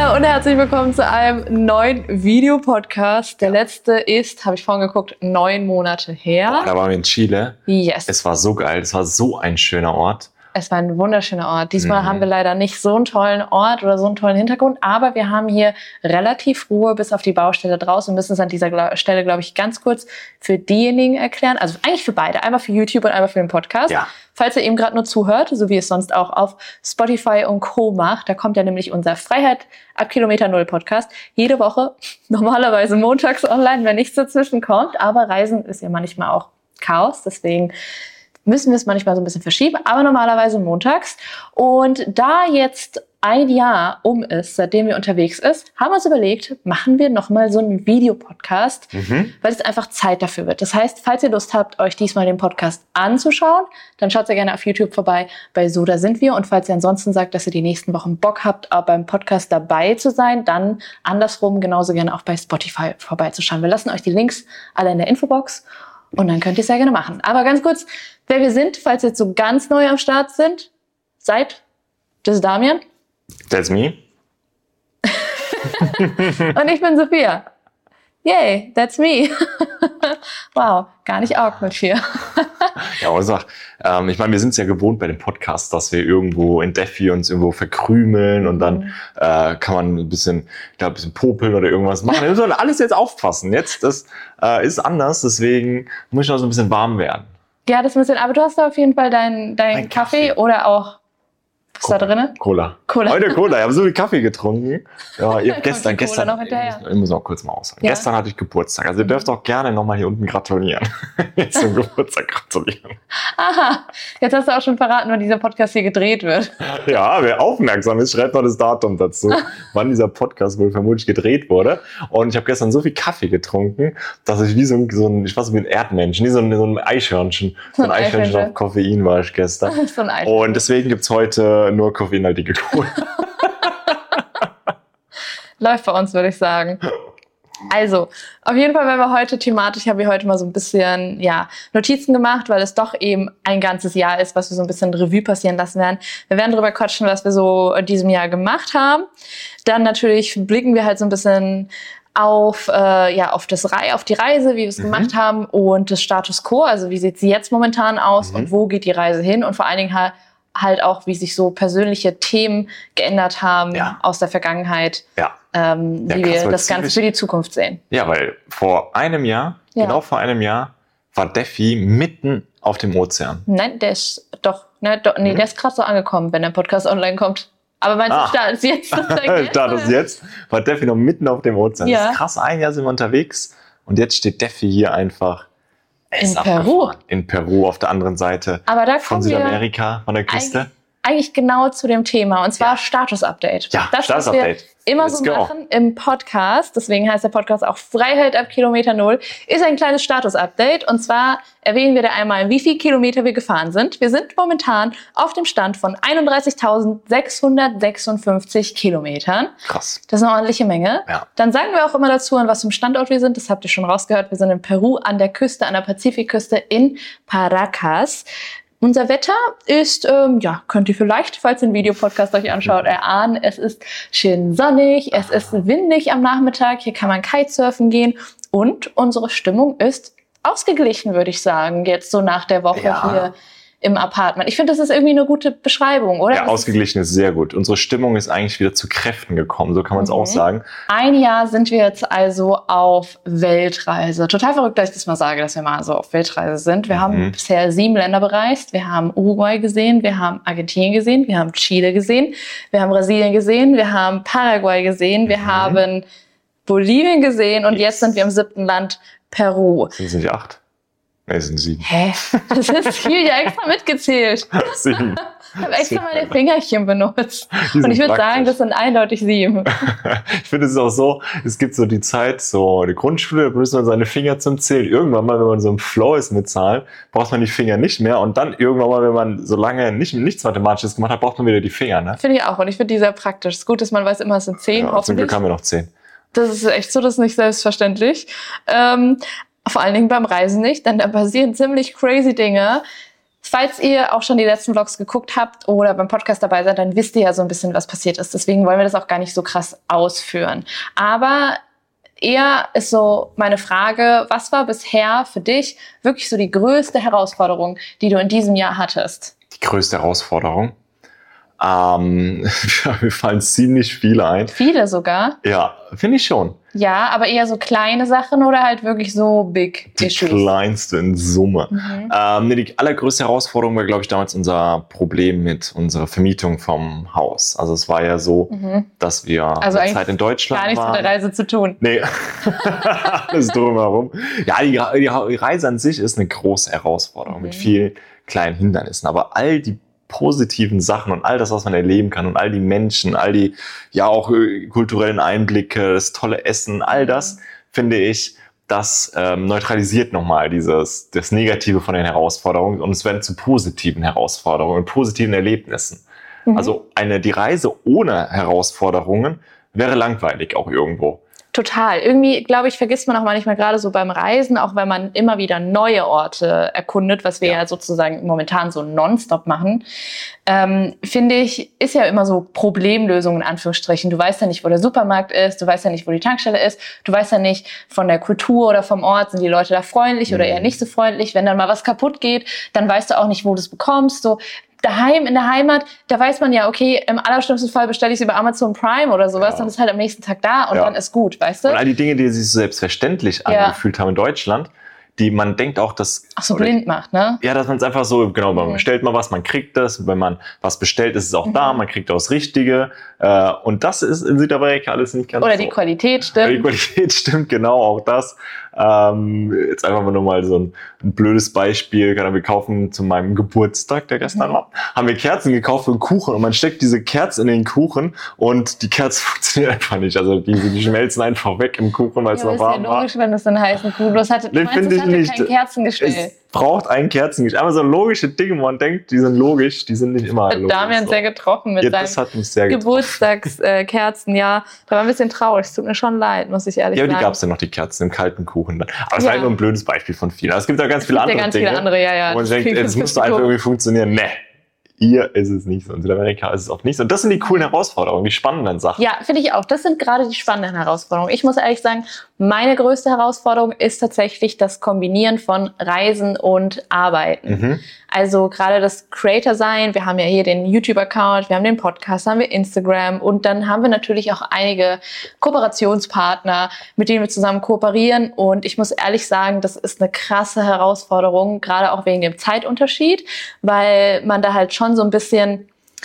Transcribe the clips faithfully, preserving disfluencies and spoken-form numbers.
Hallo und herzlich willkommen zu einem neuen Videopodcast. Der letzte ist, habe ich vorhin geguckt, neun Monate her. Boah, da waren wir in Chile. Yes. Es war so geil, es war so ein schöner Ort. Es war ein wunderschöner Ort. Diesmal Mhm. haben wir leider nicht so einen tollen Ort oder so einen tollen Hintergrund, aber wir haben hier relativ Ruhe bis auf die Baustelle draußen. Wir müssen es an dieser Gla- Stelle, glaube ich, ganz kurz für diejenigen erklären, also eigentlich für beide, einmal für YouTube und einmal für den Podcast. Ja. Falls ihr eben gerade nur zuhört, so wie es sonst auch auf Spotify und Co. macht, da kommt ja nämlich unser Freiheit ab Kilometer Null Podcast jede Woche, normalerweise montags online, wenn nichts dazwischen kommt, aber Reisen ist ja manchmal auch Chaos, deswegen müssen wir es manchmal so ein bisschen verschieben, aber normalerweise montags. Und da jetzt ein Jahr um ist, seitdem wir unterwegs ist, haben wir uns überlegt, machen wir nochmal so einen Videopodcast, Mhm. weil es einfach Zeit dafür wird. Das heißt, falls ihr Lust habt, euch diesmal den Podcast anzuschauen, dann schaut sehr gerne auf YouTube vorbei bei So, da sind wir. Und falls ihr ansonsten sagt, dass ihr die nächsten Wochen Bock habt, auch beim Podcast dabei zu sein, dann andersrum genauso gerne auch bei Spotify vorbeizuschauen. Wir lassen euch die Links alle in der Infobox. Und dann könnt ihr es sehr gerne machen. Aber ganz kurz, wer wir sind, falls ihr jetzt so ganz neu am Start sind, seid, das ist Damian. That's me. Und ich bin Sophia. Yay, that's me. Wow, gar nicht arg mit vier. Ja, aber sag, ähm, ich meine, wir sind es ja gewohnt bei dem Podcast, dass wir irgendwo in Defi uns irgendwo verkrümeln und dann äh, kann man ein bisschen, ich glaube, ein bisschen popeln oder irgendwas machen. Wir müssen alles jetzt aufpassen. Jetzt, das äh, ist anders, deswegen muss ich noch so ein bisschen warm werden. Ja, das ist ein bisschen, aber du hast da auf jeden Fall deinen dein Mein Kaffee, Kaffee. oder auch, was ist da Cola. drin? Cola. Cola. Heute Cola. Ich habe so viel Kaffee getrunken. Ja, ich hab Kommt gestern, die Cola gestern, noch hinterher? ich muss, ich muss auch kurz mal aussagen. Ja. Gestern hatte ich Geburtstag. Also ihr dürft auch gerne nochmal hier unten gratulieren. Jetzt zum Geburtstag gratulieren. Aha, jetzt hast du auch schon verraten, wann dieser Podcast hier gedreht wird. Ja, wer aufmerksam ist, schreibt noch das Datum dazu, wann dieser Podcast wohl vermutlich gedreht wurde. Und ich habe gestern so viel Kaffee getrunken, dass ich wie so ein, so ein ich war so wie ein Erdmenschen, wie so ein, so ein Eichhörnchen. So ein Ein Eichhörnchen Eichhörnchen. auf Koffein war ich gestern. So ein Eis. Und deswegen gibt's heute nur koffeinhaltige Cola. Läuft bei uns, würde ich sagen. Also, auf jeden Fall, weil wir heute thematisch, habe ich heute mal so ein bisschen, ja, Notizen gemacht, weil es doch eben ein ganzes Jahr ist, was wir so ein bisschen Revue passieren lassen werden. Wir werden darüber quatschen, was wir so in diesem Jahr gemacht haben. Dann natürlich blicken wir halt so ein bisschen auf, äh, ja, auf das Rei- auf die Reise, wie wir es Mhm. gemacht haben und das Status Quo. Also, wie sieht sie jetzt momentan aus Mhm. und wo geht die Reise hin? Und vor allen Dingen halt, halt auch, wie sich so persönliche Themen geändert haben Ja. aus der Vergangenheit. Ja. Ähm, Ja, wie krass, wir weil das Ganze ziemlich- für die Zukunft sehen. Ja, weil vor einem Jahr, Ja. genau vor einem Jahr, war Defi mitten auf dem Ozean. Nein, der ist doch, ne, doch nee, Mhm. der ist gerade so angekommen, wenn der Podcast online kommt. Aber meinst du, Ah. Start ist jetzt? sozusagen Da das jetzt, war Defi noch mitten auf dem Ozean. Ja. Das ist krass, ein Jahr sind wir unterwegs und jetzt steht Defi hier einfach es In ist Peru. abgefahren. In Peru auf der anderen Seite Aber da von kommen wir Südamerika, von der Küste. eigentlich, eigentlich genau zu dem Thema, und zwar Ja. Status-Update. Ja, das, was wir Status-Update. immer Let's so go. machen im Podcast, deswegen heißt der Podcast auch Freiheit ab Kilometer Null, ist ein kleines Status-Update. Und zwar erwähnen wir da einmal, wie viele Kilometer wir gefahren sind. Wir sind momentan auf dem Stand von einunddreißigtausendsechshundertsechsundfünfzig Kilometern. Krass. Das ist eine ordentliche Menge. Ja. Dann sagen wir auch immer dazu, an was für einem Standort wir sind. Das habt ihr schon rausgehört. Wir sind in Peru an der Küste, an der Pazifikküste in Paracas. Unser Wetter ist, ähm, ja, könnt ihr vielleicht, falls ihr den Videopodcast euch anschaut, erahnen. Es ist schön sonnig, es ist windig am Nachmittag. Hier kann man Kitesurfen gehen. Und unsere Stimmung ist ausgeglichen, würde ich sagen, jetzt so nach der Woche Ja. hier im Apartment. Ich finde, das ist irgendwie eine gute Beschreibung, oder? Ja, Das ist- ausgeglichen ist sehr gut. Unsere Stimmung ist eigentlich wieder zu Kräften gekommen, so kann man es Mhm. auch sagen. Ein Jahr sind wir jetzt also auf Weltreise. Total verrückt, dass ich das mal sage, dass wir mal so auf Weltreise sind. Wir haben Mhm. bisher sieben Länder bereist. Wir haben Uruguay gesehen, wir haben Argentinien gesehen, wir haben Chile gesehen, wir haben Brasilien gesehen, wir haben Paraguay gesehen, wir Mhm. haben Bolivien gesehen und Yes. jetzt sind wir im siebten Land, Peru. Sind es nicht acht? Nee, es sind sieben. Hä? Das ist viel ja extra mitgezählt. Sieben. Ich habe extra meine Fingerchen benutzt. Die Und sind ich würde praktisch. sagen, das sind eindeutig sieben. Ich finde, es ist auch so, es gibt so die Zeit, so die Grundschule, da benutzt man seine Finger zum Zählen. Irgendwann mal, wenn man so im Flow ist mit Zahlen, braucht man die Finger nicht mehr. Und dann irgendwann mal, wenn man so lange nicht, nichts Mathematisches gemacht hat, braucht man wieder die Finger. Ne? Finde ich auch. Und ich finde die sehr praktisch. Es ist gut, dass man weiß immer, es sind zehn, Ja, zum hoffentlich. Glück haben wir noch zehn. Das ist echt so, das ist nicht selbstverständlich. Ähm, vor allen Dingen beim Reisen nicht, denn da passieren ziemlich crazy Dinge. Falls ihr auch schon die letzten Vlogs geguckt habt oder beim Podcast dabei seid, dann wisst ihr ja so ein bisschen, was passiert ist. Deswegen wollen wir das auch gar nicht so krass ausführen. Aber eher ist so meine Frage, was war bisher für dich wirklich so die größte Herausforderung, die du in diesem Jahr hattest? Die größte Herausforderung? Ähm, mir fallen ziemlich viele ein. Viele sogar? Ja, finde ich schon. Ja, aber eher so kleine Sachen oder halt wirklich so big die issues? Die kleinste in Summe. Mhm. Ähm, nee, die allergrößte Herausforderung war, glaube ich, damals unser Problem mit unserer Vermietung vom Haus. Also es war ja so, mhm. dass wir also eine Zeit in Deutschland waren. Gar nichts mit der Reise zu tun. Nee, alles drumherum. Ja, die, die Reise an sich ist eine große Herausforderung mhm. mit vielen kleinen Hindernissen. Aber all die positiven Sachen und all das, was man erleben kann und all die Menschen, all die ja auch kulturellen Einblicke, das tolle Essen, all das, finde ich, das ähm, neutralisiert nochmal dieses das Negative von den Herausforderungen und es werden zu positiven Herausforderungen und positiven Erlebnissen. Mhm. Also eine die Reise ohne Herausforderungen wäre langweilig auch irgendwo. Total. Irgendwie, glaube ich, vergisst man auch manchmal gerade so beim Reisen, auch wenn man immer wieder neue Orte erkundet, was wir ja, ja sozusagen momentan so nonstop machen, ähm, finde ich, ist ja immer so Problemlösung in Anführungsstrichen. Du weißt ja nicht, wo der Supermarkt ist, du weißt ja nicht, wo die Tankstelle ist, du weißt ja nicht von der Kultur oder vom Ort, sind die Leute da freundlich mhm. oder eher nicht so freundlich. Wenn dann mal was kaputt geht, dann weißt du auch nicht, wo du es bekommst. So daheim, in der Heimat, da weiß man ja, okay, im allerschlimmsten Fall bestelle ich es über Amazon Prime oder sowas, ja. dann ist halt am nächsten Tag da und ja. dann ist gut, weißt du? Und all die Dinge, die sich so selbstverständlich ja. angefühlt haben in Deutschland, die man denkt auch, dass... Ach so, blind macht, ne? Ja, dass man es einfach so, genau, man mhm. bestellt mal was, man kriegt das, wenn man was bestellt, ist es auch mhm. da, man kriegt auch das Richtige. Äh, und das ist in Südamerika alles nicht ganz Oder so. die Qualität stimmt. Oder die Qualität stimmt, genau, auch das. Ähm, jetzt einfach mal nur mal so ein, ein blödes Beispiel. Wir kaufen zu meinem Geburtstag, der gestern mhm. war, haben wir Kerzen gekauft für einen Kuchen und man steckt diese Kerzen in den Kuchen und die Kerze funktioniert einfach nicht. Also die, die schmelzen einfach weg im Kuchen, weil es ja, noch warm war. Ist ja logisch, wenn es so einen heißen Kuchen bloß hatte. Nee, finde ich nicht. Kein Kerzengestell. Es braucht ein Kerzengestell. Aber so logische Dinge, wo man denkt, die sind logisch, die sind nicht immer logisch. Damian so. sehr getroffen mit ja, seinen Geburtstagskerzen. Äh, ja, da war ein bisschen traurig. Es tut mir schon leid, muss ich ehrlich ja, sagen. Ja, aber die gab es ja noch, die Kerzen im kalten Kuchen dann. Aber es ja. war halt nur ein blödes Beispiel von vielen. Also es gibt ja ganz viele andere ja ganz Dinge. Viele andere, ja, ja. Und man denkt, jetzt muss doch einfach irgendwie funktionieren. Nee. Hier ist es nicht so. In Südamerika ist es auch nicht so. Und das sind die coolen Herausforderungen, die spannenden Sachen. Ja, finde ich auch. Das sind gerade die spannenden Herausforderungen. Ich muss ehrlich sagen, meine größte Herausforderung ist tatsächlich das Kombinieren von Reisen und Arbeiten. Mhm. Also gerade das Creator-Sein. Wir haben ja hier den YouTube-Account, wir haben den Podcast, haben wir Instagram und dann haben wir natürlich auch einige Kooperationspartner, mit denen wir zusammen kooperieren. Und ich muss ehrlich sagen, das ist eine krasse Herausforderung, gerade auch wegen dem Zeitunterschied, weil man da halt schon so ein bisschen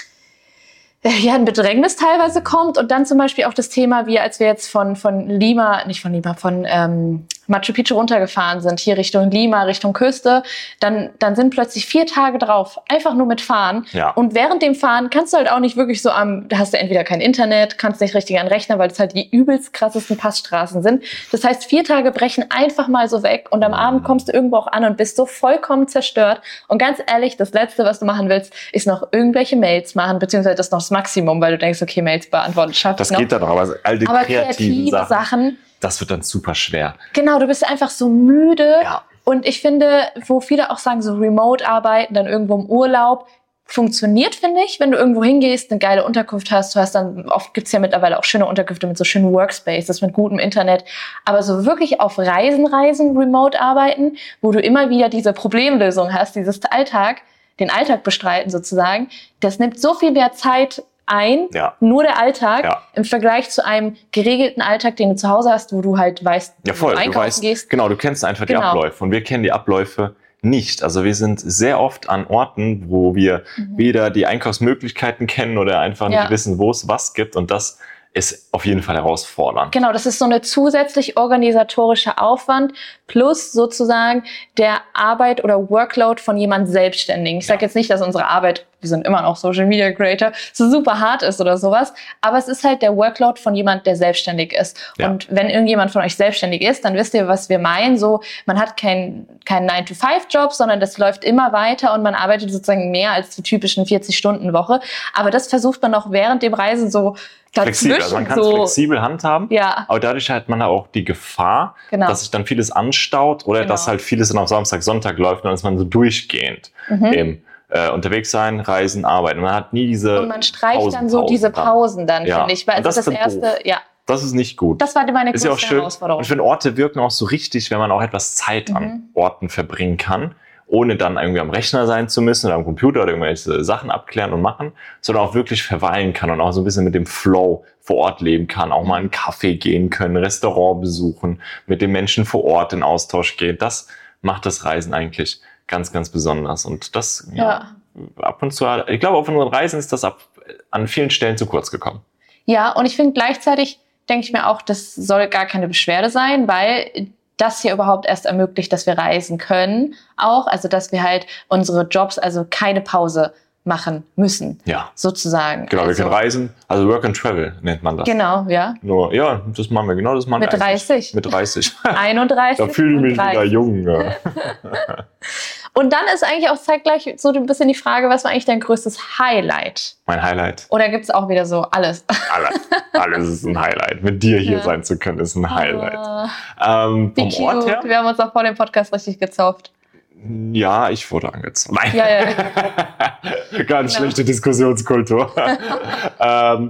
ja, ein Bedrängnis teilweise kommt und dann zum Beispiel auch das Thema, wie als wir jetzt von von Lima, nicht von Lima, von ähm, Machu Picchu runtergefahren sind, hier Richtung Lima, Richtung Küste, dann dann sind plötzlich vier Tage drauf, einfach nur mit Fahren. Ja. Und während dem Fahren kannst du halt auch nicht wirklich so am, da hast du entweder kein Internet, kannst nicht richtig an den Rechner, weil es halt die übelst krassesten Passstraßen sind. Das heißt, vier Tage brechen einfach mal so weg und am mhm. Abend kommst du irgendwo auch an und bist so vollkommen zerstört. Und ganz ehrlich, das Letzte, was du machen willst, ist noch irgendwelche Mails machen, beziehungsweise das noch das Maximum, weil du denkst, okay, Mails beantwortet, schaff ich Das noch. geht dann noch, aber all die aber kreativen kreative Sachen, Sachen, das wird dann super schwer. Genau, du bist einfach so müde. Ja. Und ich finde, wo viele auch sagen, so Remote-Arbeiten, dann irgendwo im Urlaub, funktioniert, finde ich, wenn du irgendwo hingehst, eine geile Unterkunft hast. Du hast dann, oft gibt's ja mittlerweile auch schöne Unterkünfte mit so schönen Workspaces, mit gutem Internet. Aber so wirklich auf Reisen, Reisen, Remote arbeiten, wo du immer wieder diese Problemlösung hast, dieses Alltag, den Alltag bestreiten sozusagen, das nimmt so viel mehr Zeit ein, ja. nur der Alltag, ja. im Vergleich zu einem geregelten Alltag, den du zu Hause hast, wo du halt weißt, ja, voll. wo du einkaufen du weißt, gehst. Genau, du kennst einfach genau. die Abläufe und wir kennen die Abläufe nicht. Also wir sind sehr oft an Orten, wo wir mhm. weder die Einkaufsmöglichkeiten kennen oder einfach nicht ja. wissen, wo es was gibt und das ist auf jeden Fall herausfordernd. Genau, das ist so eine zusätzlich organisatorische Aufwand plus sozusagen der Arbeit oder Workload von jemand Selbstständigen. Ich sage ja. jetzt nicht, dass unsere Arbeit wir sind immer noch Social Media Creator, so super hart ist oder sowas. Aber es ist halt der Workload von jemand, der selbstständig ist. Ja. Und wenn irgendjemand von euch selbstständig ist, dann wisst ihr, was wir meinen. So, man hat keinen kein nine to five Job, sondern das läuft immer weiter und man arbeitet sozusagen mehr als die typischen vierzig-Stunden-Woche. Aber das versucht man auch während dem Reisen so flexibel. Also man kann es so flexibel handhaben, ja. aber dadurch hat man auch die Gefahr, genau. dass sich dann vieles anstaut oder genau. dass halt vieles dann auf Samstag, Sonntag läuft und dann ist man so durchgehend mhm. im äh, unterwegs sein, reisen, arbeiten. Man hat nie diese Und man streicht Pausen, dann so Pausen diese Pausen dann, ja. finde ich. Weil also das, das erste, doof. ja. Das ist nicht gut. Das war meine größte ist ja auch schön. Herausforderung. Und ich finde, Orte wirken auch so richtig, wenn man auch etwas Zeit mhm. an Orten verbringen kann, ohne dann irgendwie am Rechner sein zu müssen oder am Computer oder irgendwelche Sachen abklären und machen, sondern auch wirklich verweilen kann und auch so ein bisschen mit dem Flow vor Ort leben kann, auch mal in einen Café gehen können, Restaurant besuchen, mit den Menschen vor Ort in Austausch gehen. Das macht das Reisen eigentlich ganz, ganz besonders. Und das, ja, ja ab und zu, ich glaube, auf unseren Reisen ist das ab, an vielen Stellen zu kurz gekommen. Ja, und ich finde gleichzeitig, denke ich mir auch, das soll gar keine Beschwerde sein, weil das hier überhaupt erst ermöglicht, dass wir reisen können auch, also dass wir halt unsere Jobs, also keine Pause machen müssen, ja. sozusagen. Genau, also, wir können reisen, also Work and Travel nennt man das. Genau, ja. Nur, ja, das machen wir, genau das machen wir. Mit dreißig. Mit dreißig. einunddreißig. Da fühle ich mich wieder jung. Ja. Und dann ist eigentlich auch zeitgleich so ein bisschen die Frage, was war eigentlich dein größtes Highlight? Mein Highlight? Oder gibt es auch wieder so alles? Alles. Alles ist ein Highlight. Mit dir hier ja. sein zu können, ist ein Highlight. Oh, ähm, vom cute. Ort her? Wir haben uns auch vor dem Podcast richtig gezauft. Ja, ich wurde angezogen. Nein. Ja, ja. Ganz genau. schlechte Diskussionskultur. ähm,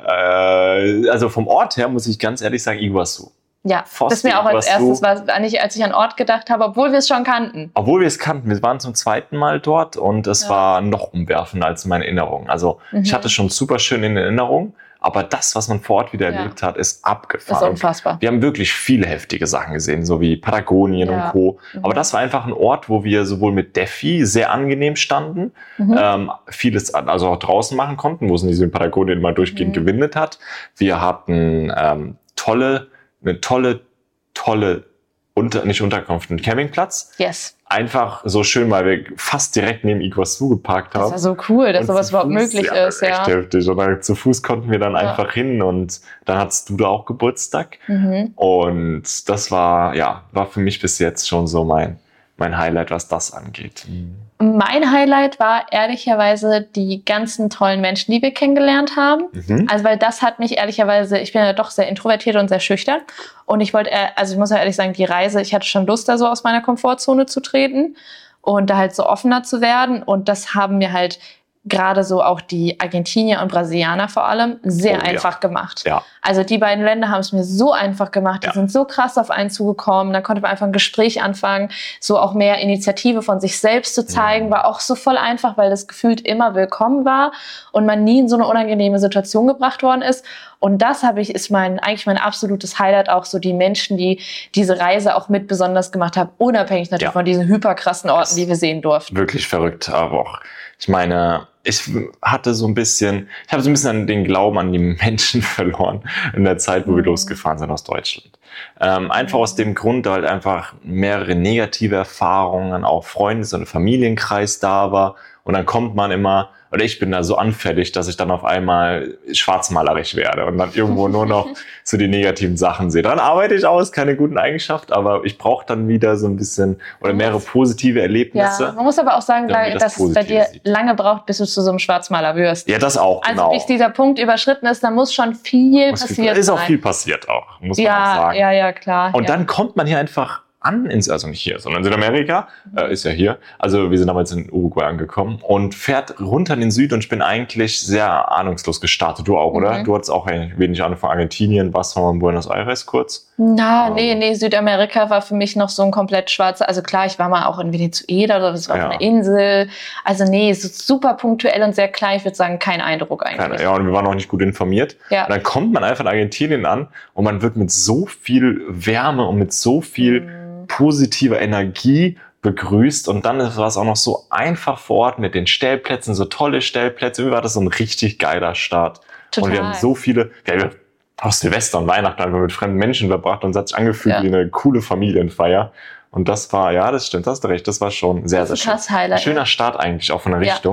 äh, also vom Ort her muss ich ganz ehrlich sagen, Iguazu. Ja, Foster, das mir auch als Iguazu. erstes war, nicht, als ich an Ort gedacht habe, obwohl wir es schon kannten. Obwohl wir es kannten. Wir waren zum zweiten Mal dort und es ja. war noch umwerfender als in meiner Erinnerung. Also mhm. ich hatte schon super schön in Erinnerung, aber das, was man vor Ort wieder ja. erlebt hat, ist abgefahren. Das ist unfassbar. Wir haben wirklich viele heftige Sachen gesehen, so wie Patagonien ja. und Co. Mhm. Aber das war einfach ein Ort, wo wir sowohl mit Defi sehr angenehm standen, mhm. ähm, vieles also auch draußen machen konnten, wo es in diesem Patagonien mal durchgehend mhm. gewindet hat. Wir hatten ähm, tolle eine tolle, tolle, unter, nicht Unterkunft, einen Campingplatz. Yes. Einfach so schön, weil wir fast direkt neben Iguazu geparkt haben. Das war so cool, dass sowas überhaupt möglich ja, ist. Ja, echt heftig. Und dann zu Fuß konnten wir dann ja. einfach hin und dann hattest du da auch Geburtstag. Mhm. Und das war, ja, war für mich bis jetzt schon so mein, mein Highlight, was das angeht. Mhm. Mein Highlight war ehrlicherweise die ganzen tollen Menschen, die wir kennengelernt haben. Mhm. Also weil das hat mich ehrlicherweise, ich bin ja doch sehr introvertiert und sehr schüchtern. Und ich wollte, also ich muss ja ehrlich sagen, die Reise, ich hatte schon Lust, da so aus meiner Komfortzone zu treten und da halt so offener zu werden. Und das haben mir halt gerade so auch die Argentinier und Brasilianer vor allem sehr oh, einfach ja. gemacht. Ja. Also die beiden Länder haben es mir so einfach gemacht. Die ja. sind so krass auf einen zugekommen. Da konnte man einfach ein Gespräch anfangen. So auch mehr Initiative von sich selbst zu zeigen, ja. war auch so voll einfach, weil das gefühlt immer willkommen war und man nie in so eine unangenehme Situation gebracht worden ist. Und das habe ich, ist mein, eigentlich mein absolutes Highlight, auch so die Menschen, die diese Reise auch mit besonders gemacht haben, unabhängig natürlich ja. von diesen hyperkrassen Orten, das die wir sehen durften. Wirklich verrückt, aber auch, ich meine, ich hatte so ein bisschen, ich habe so ein bisschen an den Glauben an die Menschen verloren in der Zeit, wo mhm. wir losgefahren sind aus Deutschland. Ähm, einfach mhm. aus dem Grund, weil einfach mehrere negative Erfahrungen, auch Freundes- und Familienkreis da war. Und dann kommt man immer, oder ich bin da so anfällig, dass ich dann auf einmal schwarzmalerisch werde und dann irgendwo nur noch so die negativen Sachen sehe. Dann arbeite ich aus, keine guten Eigenschaften, aber ich brauche dann wieder so ein bisschen oder mehrere positive Erlebnisse. Ja, man muss aber auch sagen, das dass es bei dir sieht. lange braucht, bis du zu so einem Schwarzmaler wirst. Ja, das auch, also genau. bis dieser Punkt überschritten ist, dann muss schon viel muss passiert sein. Ist auch viel passiert auch, muss ja, man auch sagen. Ja, ja, klar. Und ja. dann kommt man hier einfach an, ins, also nicht hier, sondern in Südamerika, äh, ist ja hier. Also wir sind damals in Uruguay angekommen und fährt runter in den Süden und ich bin eigentlich sehr ahnungslos gestartet. Du auch, oder? Mhm. Du hattest auch wenig Ahnung von Argentinien, warst du mal in Buenos Aires kurz? Na, um, nee, nee, Südamerika war für mich noch so ein komplett schwarzer, also klar, ich war mal auch in Venezuela oder das war ja. auf einer Insel. Also nee, es ist super punktuell und sehr klein, ich würde sagen, kein Eindruck eigentlich. Keine, ja, und wir waren auch nicht gut informiert. Ja. Und dann kommt man einfach in Argentinien an und man wird mit so viel Wärme und mit so viel mhm. positiver Energie begrüßt und dann war es auch noch so einfach vor Ort mit den Stellplätzen, so tolle Stellplätze. Wie war das so ein richtig geiler Start. Total. Und wir haben so viele, wir haben auch Silvester und Weihnachten einfach mit fremden Menschen verbracht und es hat sich angefühlt ja. wie eine coole Familienfeier. Und das war, ja, das stimmt, hast du recht, das war schon sehr, sehr schön. Krass Highlight. Ein schöner Start eigentlich auch von der Richtung.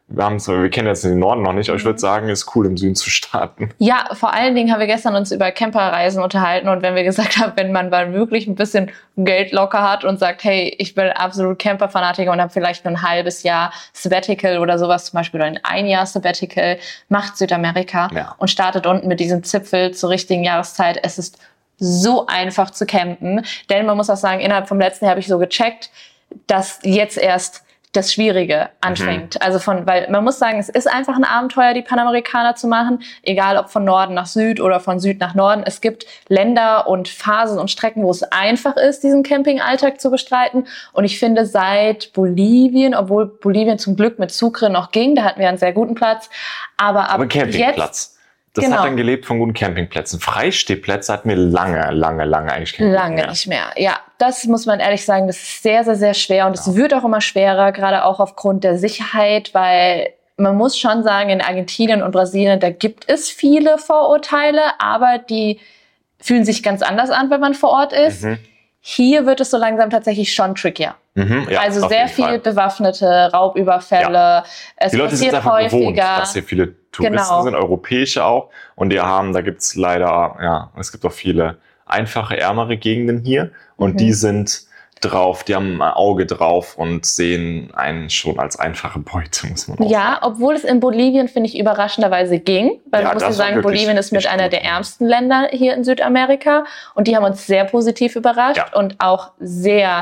wir haben so, wir kennen jetzt den Norden noch nicht, aber ich würde sagen, es ist cool, im Süden zu starten. Ja, vor allen Dingen haben wir gestern uns über Camperreisen unterhalten und wenn wir gesagt haben, wenn man mal wirklich ein bisschen Geld locker hat und sagt, hey, ich bin absolut Camper-Fanatiker und habe vielleicht nur ein halbes Jahr Sabbatical oder sowas, zum Beispiel ein ein Jahr Sabbatical, macht Südamerika ja. und startet unten mit diesem Zipfel zur richtigen Jahreszeit. Es ist so einfach zu campen, denn man muss auch sagen, innerhalb vom letzten Jahr habe ich so gecheckt, dass jetzt erst das Schwierige anfängt. Mhm. Also von, weil man muss sagen, es ist einfach ein Abenteuer, die Panamerikaner zu machen, egal ob von Norden nach Süd oder von Süd nach Norden. Es gibt Länder und Phasen und Strecken, wo es einfach ist, diesen Campingalltag zu bestreiten. Und ich finde, seit Bolivien, obwohl Bolivien zum Glück mit Sucre noch ging, da hatten wir einen sehr guten Platz, aber ab aber Campingplatz. Jetzt, Das genau. hat dann gelebt von guten Campingplätzen. Freistehplätze hatten wir lange, lange, lange eigentlich keine Lange mehr. nicht mehr. Ja, das muss man ehrlich sagen, das ist sehr, sehr, sehr schwer. Und es ja. wird auch immer schwerer, gerade auch aufgrund der Sicherheit, weil man muss schon sagen, in Argentinien und Brasilien, da gibt es viele Vorurteile, aber die fühlen sich ganz anders an, wenn man vor Ort ist. Mhm. Hier wird es so langsam tatsächlich schon trickier. Mhm, ja, also sehr viel Fall. bewaffnete Raubüberfälle. Ja. Es die Leute sind einfach häufiger. gewohnt, dass hier viele Touristen genau. sind, europäische auch. Und die haben, da gibt's leider, ja, es gibt auch viele einfache, ärmere Gegenden hier. Und mhm. die sind drauf, die haben ein Auge drauf und sehen einen schon als einfache Beute, muss man auch Ja, sagen. obwohl es in Bolivien, finde ich, überraschenderweise ging. Weil ja, man muss ja sagen, Bolivien ist mit einer der ärmsten Länder hier in Südamerika. Und die haben uns sehr positiv überrascht ja. und auch sehr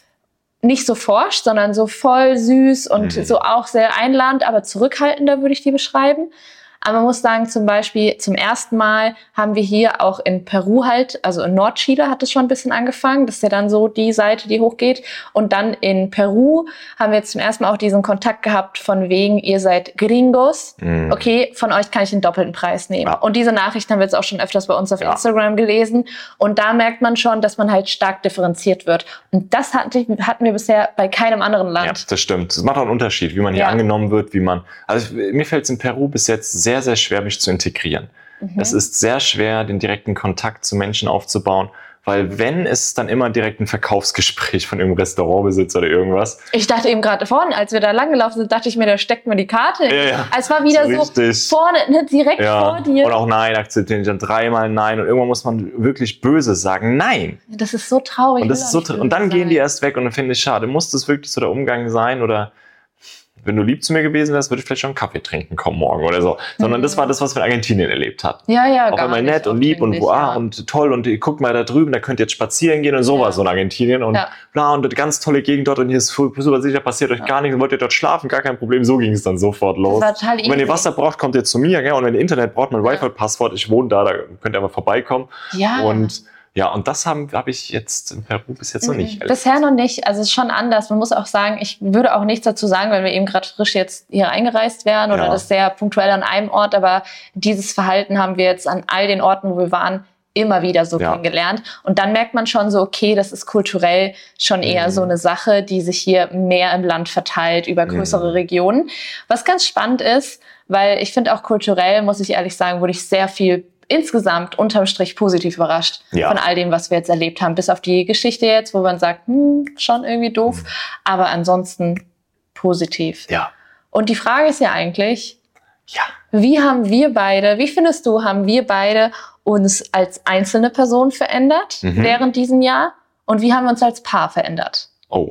nicht so forsch, sondern so voll süß und mhm. so auch sehr einladend, aber zurückhaltender würde ich die beschreiben. Aber man muss sagen, zum Beispiel zum ersten Mal haben wir hier auch in Peru halt, also in Nordchile hat es schon ein bisschen angefangen. Das ist ja dann so die Seite, die hochgeht. Und dann in Peru haben wir jetzt zum ersten Mal auch diesen Kontakt gehabt von wegen, ihr seid Gringos. Mm. Okay, von euch kann ich den doppelten Preis nehmen. Ja. Und diese Nachrichten haben wir jetzt auch schon öfters bei uns auf ja. Instagram gelesen. Und da merkt man schon, dass man halt stark differenziert wird. Und das hatten wir bisher bei keinem anderen Land. Ja, das stimmt. Das macht auch einen Unterschied, wie man hier ja. angenommen wird, wie man, also mir fällt es in Peru bis jetzt sehr sehr, sehr schwer, mich zu integrieren. Mhm. Es ist sehr schwer, den direkten Kontakt zu Menschen aufzubauen, weil wenn es dann immer direkt ein Verkaufsgespräch von irgendeinem Restaurantbesitzer oder irgendwas. Ich dachte eben gerade vorne, als wir da lang gelaufen sind, dachte ich mir, da steckt mir die Karte. Ja, ja. Es war wieder so, so vorne, ne, direkt ja. vor dir. Und auch Nein akzeptieren, dann dreimal Nein und irgendwann muss man wirklich böse sagen, Nein. Das ist so traurig. Und, das ist so tra- und dann sein. gehen die erst weg und dann finde ich schade. Muss das wirklich so der Umgang sein oder wenn du lieb zu mir gewesen wärst, würde ich vielleicht schon einen Kaffee trinken kommen morgen oder so. Sondern mhm. das war das, was wir in Argentinien erlebt hatten. Ja, ja, auch immer nett und lieb und wow ja. und toll und guck mal da drüben, da könnt ihr jetzt spazieren gehen und sowas ja. so in Argentinien und ja. bla und ganz tolle Gegend dort und hier ist super sicher, passiert euch ja. gar nichts, wollt ihr dort schlafen, gar kein Problem. So ging es dann sofort los. Das war total und wenn ihr Wasser braucht, kommt ihr zu mir, gell? Und wenn ihr Internet braucht, mein ja. Wi-Fi-Passwort, ich wohne da, da könnt ihr einfach vorbeikommen. Ja. Und Ja, und das habe hab ich jetzt in Peru bis jetzt noch nicht. Bisher noch nicht. Also es ist schon anders. Man muss auch sagen, ich würde auch nichts dazu sagen, weil wir eben gerade frisch jetzt hier eingereist wären oder ja. das sehr punktuell an einem Ort. Aber dieses Verhalten haben wir jetzt an all den Orten, wo wir waren, immer wieder so ja. kennengelernt. Und dann merkt man schon so, okay, das ist kulturell schon eher mhm. so eine Sache, die sich hier mehr im Land verteilt über größere mhm. Regionen. Was ganz spannend ist, weil ich finde auch kulturell, muss ich ehrlich sagen, wurde ich sehr viel insgesamt unterm Strich positiv überrascht ja. von all dem, was wir jetzt erlebt haben. Bis auf die Geschichte jetzt, wo man sagt, hm, schon irgendwie doof. Mhm. Aber ansonsten positiv. Ja. Und die Frage ist ja eigentlich, ja. wie haben wir beide, wie findest du, haben wir beide uns als einzelne Person verändert mhm. während diesem Jahr? Und wie haben wir uns als Paar verändert? Oh,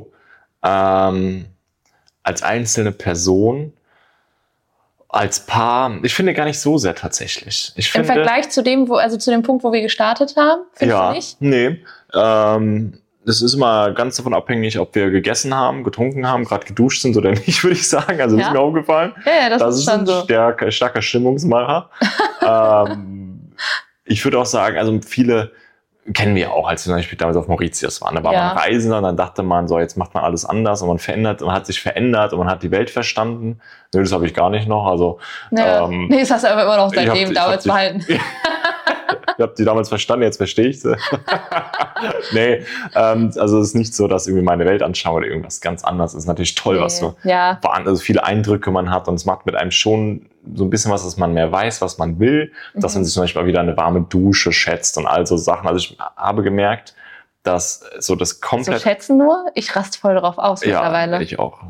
ähm, als einzelne Person... Als Paar, ich finde gar nicht so sehr tatsächlich. Ich Im finde, Vergleich zu dem, wo, also zu dem Punkt, wo wir gestartet haben, findest ja, du nicht? Nee. Ähm, das ist immer ganz davon abhängig, ob wir gegessen haben, getrunken haben, gerade geduscht sind oder nicht, würde ich sagen. Also ja. ist mir aufgefallen. Ja, ja, das, das ist, ist schon ein so. starker, starker Stimmungsmacher. ähm, ich würde auch sagen, also viele kennen wir auch, als wir zum Beispiel damals auf Mauritius waren. Da war ja. man Reisender und dann dachte man, so jetzt macht man alles anders und man verändert, man hat sich verändert und man hat die Welt verstanden. Nee, das habe ich gar nicht noch. Also, ja. ähm, nee, das hast du aber immer noch seitdem damals behalten. ich habe die damals verstanden, jetzt verstehe ich sie. nee, ähm, also es ist nicht so, dass irgendwie meine Weltanschauung oder irgendwas ganz anderes ist. Natürlich toll, nee. was so ja. also viele Eindrücke man hat und es macht mit einem schon so ein bisschen was, dass man mehr weiß, was man will, mhm. dass man sich zum Beispiel mal wieder eine warme Dusche schätzt und all so Sachen. Also ich habe gemerkt, dass so das komplett... So schätzen nur? Ich raste voll drauf aus ja, mittlerweile. ich auch.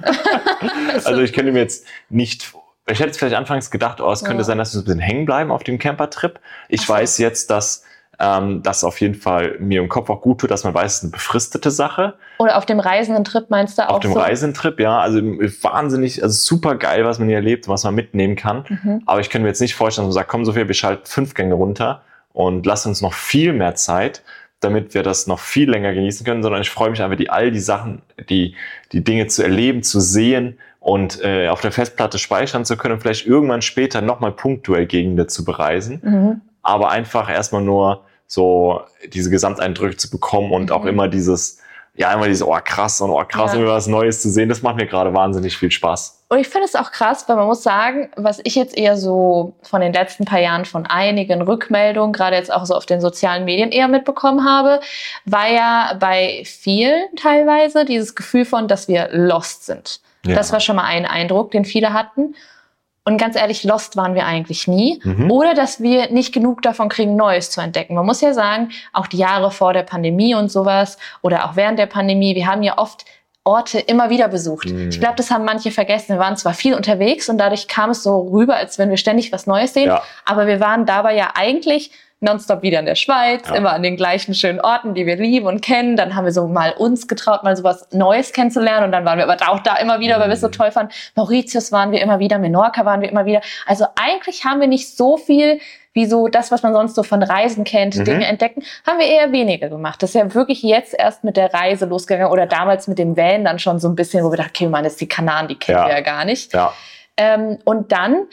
Also ich könnte mir jetzt nicht... Ich hätte vielleicht anfangs gedacht, oh, es könnte ja. sein, dass wir ein bisschen hängen bleiben auf dem Camper-Trip. Ich so. weiß jetzt, dass ähm, das auf jeden Fall mir im Kopf auch gut tut, dass man weiß, es ist eine befristete Sache. Oder auf dem Reisenden-Trip meinst du auch? Auf dem so? Reisenden-Trip, ja. Also wahnsinnig, also super geil, was man hier erlebt, was man mitnehmen kann. Mhm. Aber ich könnte mir jetzt nicht vorstellen, dass man sagt, komm Sophia, wir schalten fünf Gänge runter und lass uns noch viel mehr Zeit, damit wir das noch viel länger genießen können, sondern ich freue mich einfach, die all die Sachen, die die Dinge zu erleben, zu sehen und äh, auf der Festplatte speichern zu können und vielleicht irgendwann später nochmal punktuell Gegenden zu bereisen. Mhm. Aber einfach erstmal nur so diese Gesamteindrücke zu bekommen und mhm. auch immer dieses, ja, immer dieses, oh krass und oh krass, ja. immer was Neues zu sehen, das macht mir gerade wahnsinnig viel Spaß. Und ich finde es auch krass, weil man muss sagen, was ich jetzt eher so von den letzten paar Jahren von einigen Rückmeldungen, gerade jetzt auch so auf den sozialen Medien eher mitbekommen habe, war ja bei vielen teilweise dieses Gefühl von, dass wir lost sind. Ja. Das war schon mal ein Eindruck, den viele hatten. Und ganz ehrlich, lost waren wir eigentlich nie. Mhm. Oder dass wir nicht genug davon kriegen, Neues zu entdecken. Man muss ja sagen, auch die Jahre vor der Pandemie und sowas oder auch während der Pandemie, wir haben ja oft Orte immer wieder besucht. Mhm. Ich glaube, das haben manche vergessen. Wir waren zwar viel unterwegs und dadurch kam es so rüber, als wenn wir ständig was Neues sehen. Ja. Aber wir waren dabei ja eigentlich nonstop wieder in der Schweiz, ja. immer an den gleichen schönen Orten, die wir lieben und kennen. Dann haben wir so mal uns getraut, mal sowas Neues kennenzulernen. Und dann waren wir aber auch da immer wieder, weil wir es so toll fanden. Mauritius waren wir immer wieder, Menorca waren wir immer wieder. Also eigentlich haben wir nicht so viel wie so das, was man sonst so von Reisen kennt, mhm. Dinge entdecken, haben wir eher weniger gemacht. Das ist ja wirklich jetzt erst mit der Reise losgegangen oder damals mit dem Van dann schon so ein bisschen, wo wir dachten, okay, man, das ist die Kanaren, die kennen ja. wir ja gar nicht. Ja. Ähm, und dann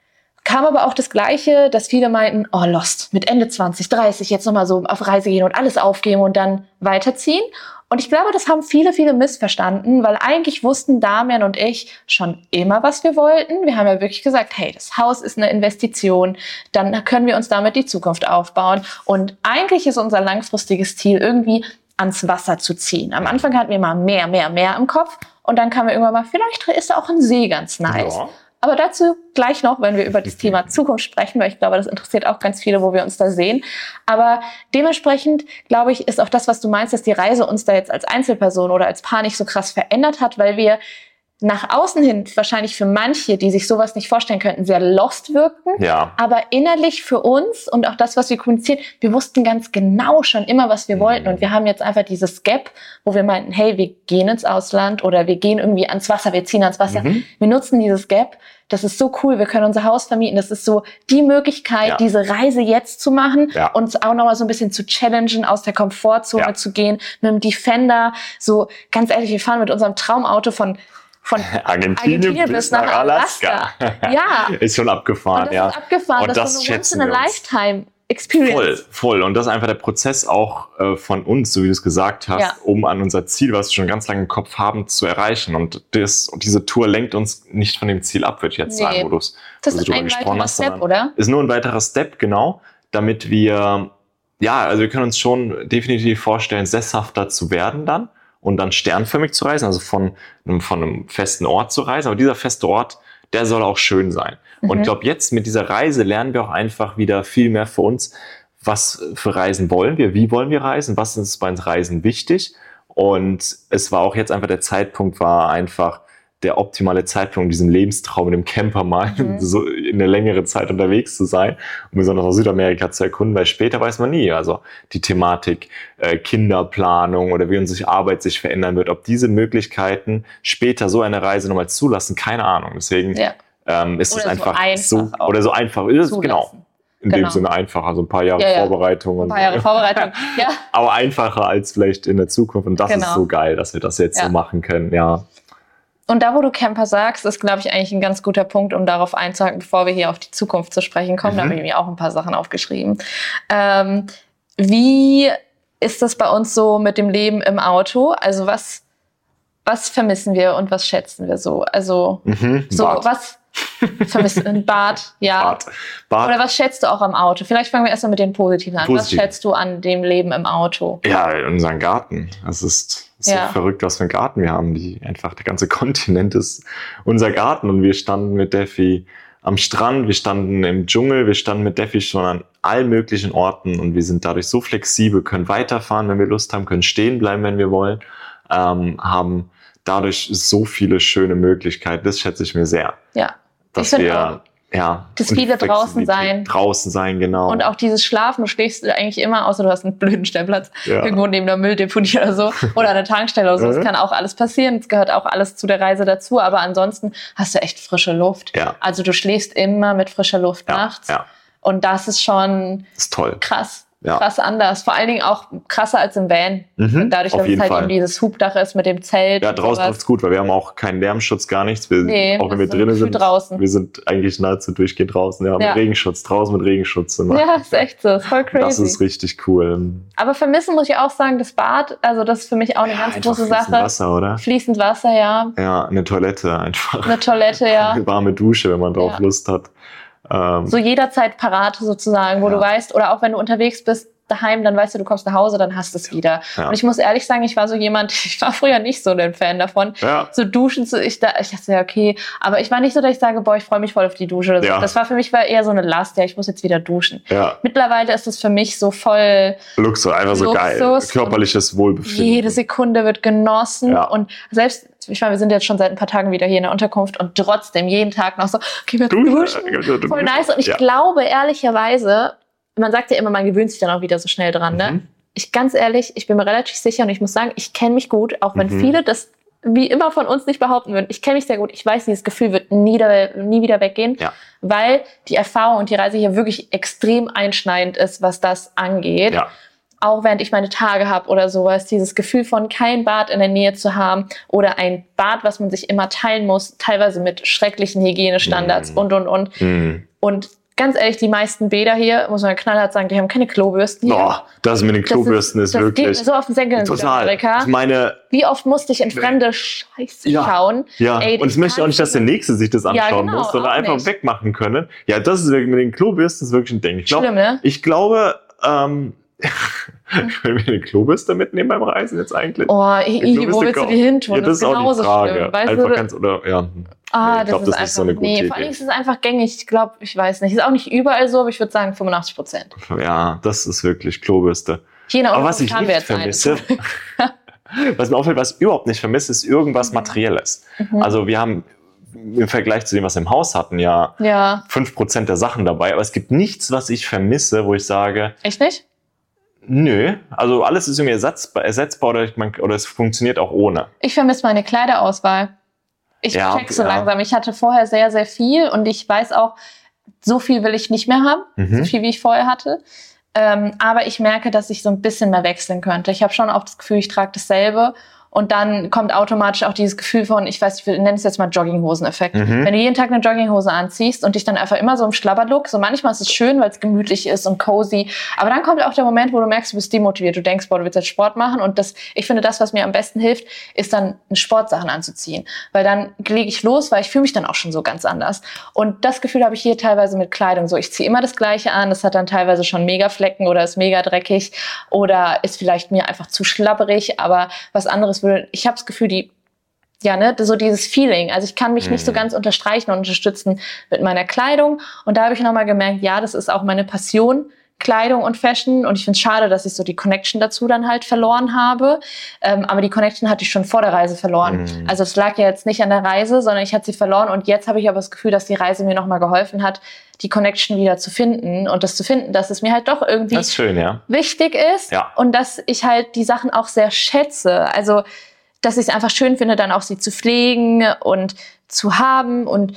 kam aber auch das Gleiche, dass viele meinten, oh, lost, mit Ende zwanzig, dreißig jetzt nochmal so auf Reise gehen und alles aufgeben und dann weiterziehen. Und ich glaube, das haben viele, viele missverstanden, weil eigentlich wussten Damian und ich schon immer, was wir wollten. Wir haben ja wirklich gesagt, hey, das Haus ist eine Investition, dann können wir uns damit die Zukunft aufbauen. Und eigentlich ist unser langfristiges Ziel, irgendwie ans Wasser zu ziehen. Am Anfang hatten wir mal mehr, mehr, mehr im Kopf und dann kam mir irgendwann mal, vielleicht ist da auch ein See ganz nice. Ja. Aber dazu gleich noch, wenn wir über das Thema Zukunft sprechen, weil ich glaube, das interessiert auch ganz viele, wo wir uns da sehen. Aber dementsprechend, glaube ich, ist auch das, was du meinst, dass die Reise uns da jetzt als Einzelperson oder als Paar nicht so krass verändert hat, weil wir nach außen hin wahrscheinlich für manche, die sich sowas nicht vorstellen könnten, sehr lost wirkten. Ja. Aber innerlich für uns und auch das, was wir kommunizieren, wir wussten ganz genau schon immer, was wir mhm. wollten. Und wir haben jetzt einfach dieses Gap, wo wir meinten, hey, wir gehen ins Ausland oder wir gehen irgendwie ans Wasser, wir ziehen ans Wasser. Mhm. Wir nutzen dieses Gap. Das ist so cool. Wir können unser Haus vermieten. Das ist so die Möglichkeit, ja. diese Reise jetzt zu machen, ja. uns auch nochmal so ein bisschen zu challengen, aus der Komfortzone ja. zu gehen, mit dem Defender. So, ganz ehrlich, wir fahren mit unserem Traumauto von Von Argentinien, Argentinien bis, bis nach, nach Alaska. Alaska. Ja. Ist schon abgefahren, und das ja. ist abgefahren. Und das, das ist so eine once in a lifetime Experience. Voll, voll. Und das ist einfach der Prozess auch äh, von uns, so wie du es gesagt hast, ja. um an unser Ziel, was wir schon ganz lange im Kopf haben, zu erreichen. Und das, diese Tour lenkt uns nicht von dem Ziel ab, würde ich jetzt nee. sagen, wo du es Das ist ein weiterer Step, oder? Ist nur ein weiterer Step, genau, damit wir, ja, also wir können uns schon definitiv vorstellen, sesshafter zu werden dann. Und dann sternförmig zu reisen, also von einem, von einem festen Ort zu reisen. Aber dieser feste Ort, der soll auch schön sein. Mhm. Und ich glaube, jetzt mit dieser Reise lernen wir auch einfach wieder viel mehr für uns, was für Reisen wollen wir, wie wollen wir reisen, was ist bei uns Reisen wichtig. Und es war auch jetzt einfach der Zeitpunkt, war einfach der optimale Zeitpunkt, diesen Lebenstraum in dem Camper mal mhm. so in eine längere Zeit unterwegs zu sein und besonders auch Südamerika zu erkunden, weil später weiß man nie, also die Thematik äh, Kinderplanung oder wie unsere Arbeit sich verändern wird, ob diese Möglichkeiten später so eine Reise nochmal zulassen, keine Ahnung. Deswegen ja. ähm, ist oder es einfach, so, einfach so oder so einfach ist es, genau. In genau. dem Sinne einfach, also ein paar Jahre ja, ja. Vorbereitung. Ein paar Jahre Vorbereitung, ja. Aber einfacher als vielleicht in der Zukunft und das genau. ist so geil, dass wir das jetzt ja. so machen können, ja. Und da, wo du Camper sagst, ist, glaube ich, eigentlich ein ganz guter Punkt, um darauf einzuhaken, bevor wir hier auf die Zukunft zu sprechen kommen. Mhm. Da habe ich mir auch ein paar Sachen aufgeschrieben. Ähm, wie ist das bei uns so mit dem Leben im Auto? Also was, was vermissen wir und was schätzen wir so? Also mhm, so Bad. was vermissen ein Bad, ja. Bad. Bad. Oder was schätzt du auch am Auto? Vielleicht fangen wir erstmal mit den Positiven an. Positiv. Was schätzt du an dem Leben im Auto? Ja, unseren Garten. Das ist Es ist ja. so verrückt, was für einen Garten wir haben. Die, einfach der ganze Kontinent ist unser Garten. Und wir standen mit Defi am Strand, wir standen im Dschungel, wir standen mit Defi schon an allen möglichen Orten und wir sind dadurch so flexibel, können weiterfahren, wenn wir Lust haben, können stehen bleiben, wenn wir wollen, ähm, haben dadurch so viele schöne Möglichkeiten. Das schätze ich mir sehr. Ja. Dass wir, ja. Das viele draußen sein. Draußen sein, genau. Und auch dieses Schlafen, du schläfst eigentlich immer, außer du hast einen blöden Stellplatz, ja. irgendwo neben der Mülldeponie oder so, oder eine Tankstelle oder so. Das kann auch alles passieren. Es gehört auch alles zu der Reise dazu. Aber ansonsten hast du echt frische Luft. Ja. Also du schläfst immer mit frischer Luft ja. nachts. Ja. Und das ist schon das ist toll. krass. Ja. Krass anders. Vor allen Dingen auch krasser als im Van. Mhm, dadurch, dass es halt Fall. eben dieses Hubdach ist mit dem Zelt. Ja, draußen läuft's gut, weil wir haben auch keinen Lärmschutz, gar nichts. Wir, nee, auch wenn wir drinnen sind, draußen. wir sind eigentlich nahezu durchgehend draußen. Ja, mit ja. Regenschutz, draußen mit Regenschutz. Immer. Ja, ist echt so. Ist voll crazy. Das ist richtig cool. Aber vermissen muss ich auch sagen, das Bad, also das ist für mich auch eine ja, ganz große Sache. Fließend Wasser, oder? Fließend Wasser, ja. Ja, eine Toilette einfach. Eine Toilette, ja. Eine warme Dusche, wenn man drauf ja. Lust hat. Ähm, so jederzeit parat sozusagen, wo ja. du weißt, oder auch wenn du unterwegs bist, daheim, dann weißt du, du kommst nach Hause, dann hast du es wieder. Ja. Und ich muss ehrlich sagen, ich war so jemand, ich war früher nicht so ein Fan davon, ja. so duschen zu, ich, da, ich dachte, ja, okay, aber ich war nicht so, dass ich sage, boah, ich freue mich voll auf die Dusche. Oder so. Ja. Das war für mich war eher so eine Last, ja, ich muss jetzt wieder duschen. Ja. Mittlerweile ist es für mich so voll Luxus, einfach so geil. Körperliches Wohlbefinden. Jede Sekunde wird genossen ja. und selbst, ich meine, wir sind jetzt schon seit ein paar Tagen wieder hier in der Unterkunft und trotzdem jeden Tag noch so, okay, wir duschen, duschen. Voll nice. Und ich ja. glaube, ehrlicherweise, man sagt ja immer, man gewöhnt sich dann auch wieder so schnell dran. Ne? Mhm. Ich ganz ehrlich, ich bin mir relativ sicher und ich muss sagen, ich kenne mich gut, auch wenn mhm. viele das wie immer von uns nicht behaupten würden. Ich kenne mich sehr gut. Ich weiß, dieses Gefühl wird nie, nie wieder weggehen, ja. weil die Erfahrung und die Reise hier wirklich extrem einschneidend ist, was das angeht. Ja. Auch während ich meine Tage habe oder sowas, dieses Gefühl von kein Bad in der Nähe zu haben oder ein Bad, was man sich immer teilen muss, teilweise mit schrecklichen Hygienestandards mhm. und, und, und. Mhm. Und ganz ehrlich, die meisten Bäder hier, muss man knallhart sagen, die haben keine Klobürsten hier. Oh, das mit den Klobürsten ist, ist wirklich... Das geht mir so auf den Senkel in Südamerika. Ich meine... Wie oft musste ich in fremde Scheiße ja, schauen? Ja, Ey, und ich möchte auch nicht, dass der Nächste sich das anschauen ja, genau, muss, sondern einfach nicht. wegmachen können. Ja, das ist wirklich, mit den Klobürsten ist wirklich ein Ding. Ich glaub, Schlimm, ne? Ich glaube... Ähm, können wir eine Klobürste mitnehmen beim Reisen jetzt eigentlich? Oh, I, wo willst du die hin tun? Ja, das, das ist genauso auch die Frage. Schlimm. Weißt einfach du, ganz, oder, ja. Ah, nee, ich glaube, das, das ist so eine gute nee, Idee. Vor allem ist es einfach gängig. Ich glaube, ich weiß nicht. Ist auch nicht überall so, aber ich würde sagen fünfundachtzig Prozent. Ja, das ist wirklich Klobürste. China aber was ich nicht vermisse, was mir auffällt, was ich überhaupt nicht vermisse, ist irgendwas Materielles. Mhm. Also wir haben im Vergleich zu dem, was wir im Haus hatten, ja, ja fünf Prozent der Sachen dabei. Aber es gibt nichts, was ich vermisse, wo ich sage... Echt nicht? Nö, also alles ist irgendwie ersetzbar, ersetzbar oder, man, oder es funktioniert auch ohne. Ich vermisse meine Kleiderauswahl. Ich ja, check so ja. langsam. Ich hatte vorher sehr, sehr viel und ich weiß auch, so viel will ich nicht mehr haben, mhm. so viel wie ich vorher hatte. Ähm, aber ich merke, dass ich so ein bisschen mehr wechseln könnte. Ich habe schon auch das Gefühl, ich trage dasselbe. Und dann kommt automatisch auch dieses Gefühl von, ich weiß, ich nenne es jetzt mal Jogginghosen-Effekt. Mhm. Wenn du jeden Tag eine Jogginghose anziehst und dich dann einfach immer so im Schlabberlook, so manchmal ist es schön, weil es gemütlich ist und cozy, aber dann kommt auch der Moment, wo du merkst, du bist demotiviert, du denkst, boah, du willst jetzt Sport machen und das, ich finde, das, was mir am besten hilft, ist dann Sportsachen anzuziehen, weil dann lege ich los, weil ich fühle mich dann auch schon so ganz anders. Und das Gefühl habe ich hier teilweise mit Kleidung so, ich ziehe immer das Gleiche an, das hat dann teilweise schon mega Flecken oder ist mega dreckig oder ist vielleicht mir einfach zu schlabberig, aber was anderes würde, ich habe das Gefühl, die, ja, ne, so dieses Feeling, also ich kann mich mhm. nicht so ganz unterstreichen und unterstützen mit meiner Kleidung und da habe ich nochmal gemerkt, ja, das ist auch meine Passion, Kleidung und Fashion und ich finde es schade, dass ich so die Connection dazu dann halt verloren habe, ähm, aber die Connection hatte ich schon vor der Reise verloren, mhm. also es lag ja jetzt nicht an der Reise, sondern ich hatte sie verloren und jetzt habe ich aber das Gefühl, dass die Reise mir nochmal geholfen hat, die Connection wieder zu finden und das zu finden, dass es mir halt doch irgendwie das ist schön, ja. wichtig ist ja. und dass ich halt die Sachen auch sehr schätze, also dass ich es einfach schön finde, dann auch sie zu pflegen und zu haben und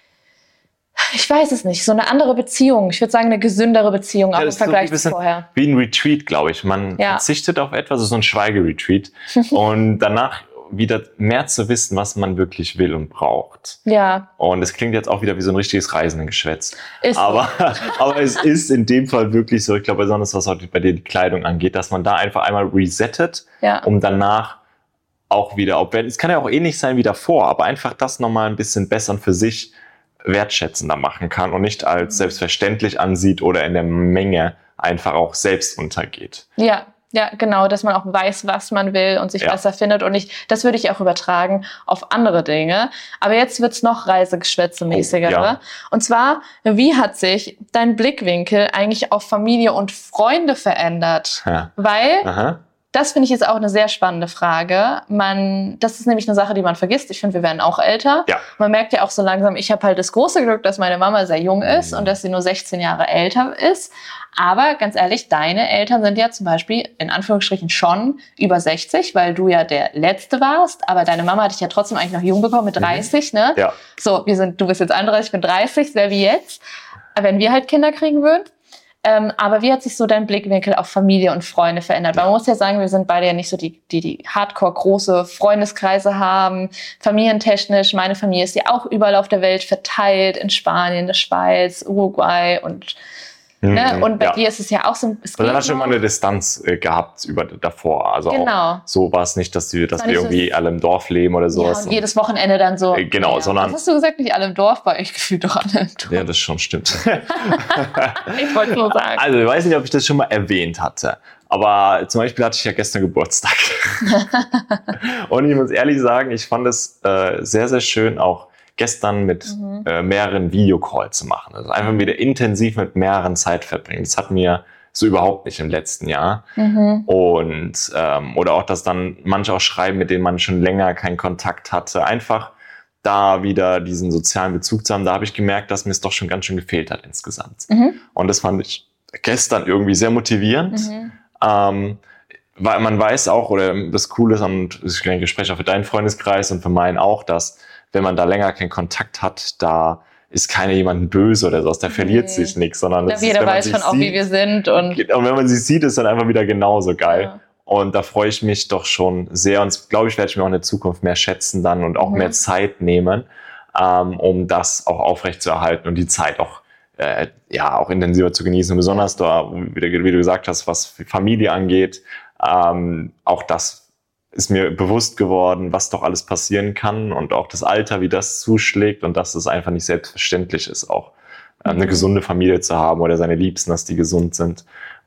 ich weiß es nicht, so eine andere Beziehung. Ich würde sagen, eine gesündere Beziehung auch ja, im Vergleich so zu vorher. Wie ein Retreat, glaube ich. Man ja. verzichtet auf etwas, so ein Schweigeretreat und danach wieder mehr zu wissen, was man wirklich will und braucht. Ja. Und es klingt jetzt auch wieder wie so ein richtiges Reisendengeschwätz. Ist aber, aber es ist in dem Fall wirklich so, ich glaube, besonders was heute bei dir die Kleidung angeht, dass man da einfach einmal resettet, ja. um danach auch wieder, ob es kann ja auch ähnlich sein wie davor, aber einfach das nochmal ein bisschen besser und für sich wertschätzender machen kann und nicht als selbstverständlich ansieht oder in der Menge einfach auch selbst untergeht. Ja, Ja, genau, dass man auch weiß, was man will und sich ja. besser findet. Und ich, das würde ich auch übertragen auf andere Dinge. Aber jetzt wird's noch reisegeschwätze-mäßiger. Oh, ja. Und zwar, wie hat sich dein Blickwinkel eigentlich auf Familie und Freunde verändert? Ja. Weil... Aha. Das finde ich jetzt auch eine sehr spannende Frage. Man, das ist nämlich eine Sache, die man vergisst. Ich finde, wir werden auch älter. Ja. Man merkt ja auch so langsam, ich habe halt das große Glück, dass meine Mama sehr jung ist mhm. und dass sie nur sechzehn Jahre älter ist. Aber ganz ehrlich, deine Eltern sind ja zum Beispiel in Anführungsstrichen schon über sechzig, weil du ja der Letzte warst. Aber deine Mama hat dich ja trotzdem eigentlich noch jung bekommen mit dreißig, mhm. ne? Ja. So, wir sind, du bist jetzt einunddreißig, ich bin dreißig, wäre wie jetzt. Wenn wir halt Kinder kriegen würden. Ähm, aber wie hat sich so dein Blickwinkel auf Familie und Freunde verändert? Weil man muss ja sagen, wir sind beide ja nicht so die, die, die hardcore große Freundeskreise haben. Familientechnisch, meine Familie ist ja auch überall auf der Welt verteilt, in Spanien, der Schweiz, Uruguay und Ne? Und bei ja. dir ist es ja auch so. Es und dann hast du immer eine Distanz äh, gehabt über davor. Also genau. auch so war es nicht, dass wir, dass wir irgendwie so alle im Dorf leben oder sowas. Ja, und jedes Wochenende dann so. Äh, genau, ja. sondern. Was hast du gesagt? Nicht alle im Dorf, bei euch gefühlt doch alle im Dorf. Ja, das schon stimmt. Ich wollte nur sagen. Also, ich weiß nicht, ob ich das schon mal erwähnt hatte. Aber zum Beispiel hatte ich ja gestern Geburtstag. Und ich muss ehrlich sagen, ich fand es äh, sehr, sehr schön, auch gestern mit mhm. äh, mehreren Videocalls zu machen. Also einfach wieder intensiv mit mehreren Zeit verbringen. Das hatten wir so überhaupt nicht im letzten Jahr. Mhm. Und ähm, oder auch, dass dann manche auch schreiben, mit denen man schon länger keinen Kontakt hatte. Einfach da wieder diesen sozialen Bezug zu haben. Da habe ich gemerkt, dass mir es doch schon ganz schön gefehlt hat insgesamt. Mhm. Und das fand ich gestern irgendwie sehr motivierend. Mhm. Ähm, weil man weiß auch, oder das Coole ist, und ich denke, ich spreche auch für deinen Freundeskreis und für meinen auch, dass wenn man da länger keinen Kontakt hat, da ist keiner jemandem böse oder sowas, da nee. verliert sich nichts, sondern das jeder ist, weiß schon auch, wie wir sind. Und, und wenn man sie sieht, ist dann einfach wieder genauso geil. Ja. Und da freue ich mich doch schon sehr und glaube ich, werde ich mir auch in der Zukunft mehr schätzen dann und auch mhm. mehr Zeit nehmen, ähm, um das auch aufrechtzuerhalten und die Zeit auch äh, ja auch intensiver zu genießen. Und besonders da, wie du, wie du gesagt hast, was Familie angeht, ähm, auch das ist mir bewusst geworden, was doch alles passieren kann und auch das Alter, wie das zuschlägt und dass es einfach nicht selbstverständlich ist, auch ähm, eine gesunde Familie zu haben oder seine Liebsten, dass die gesund sind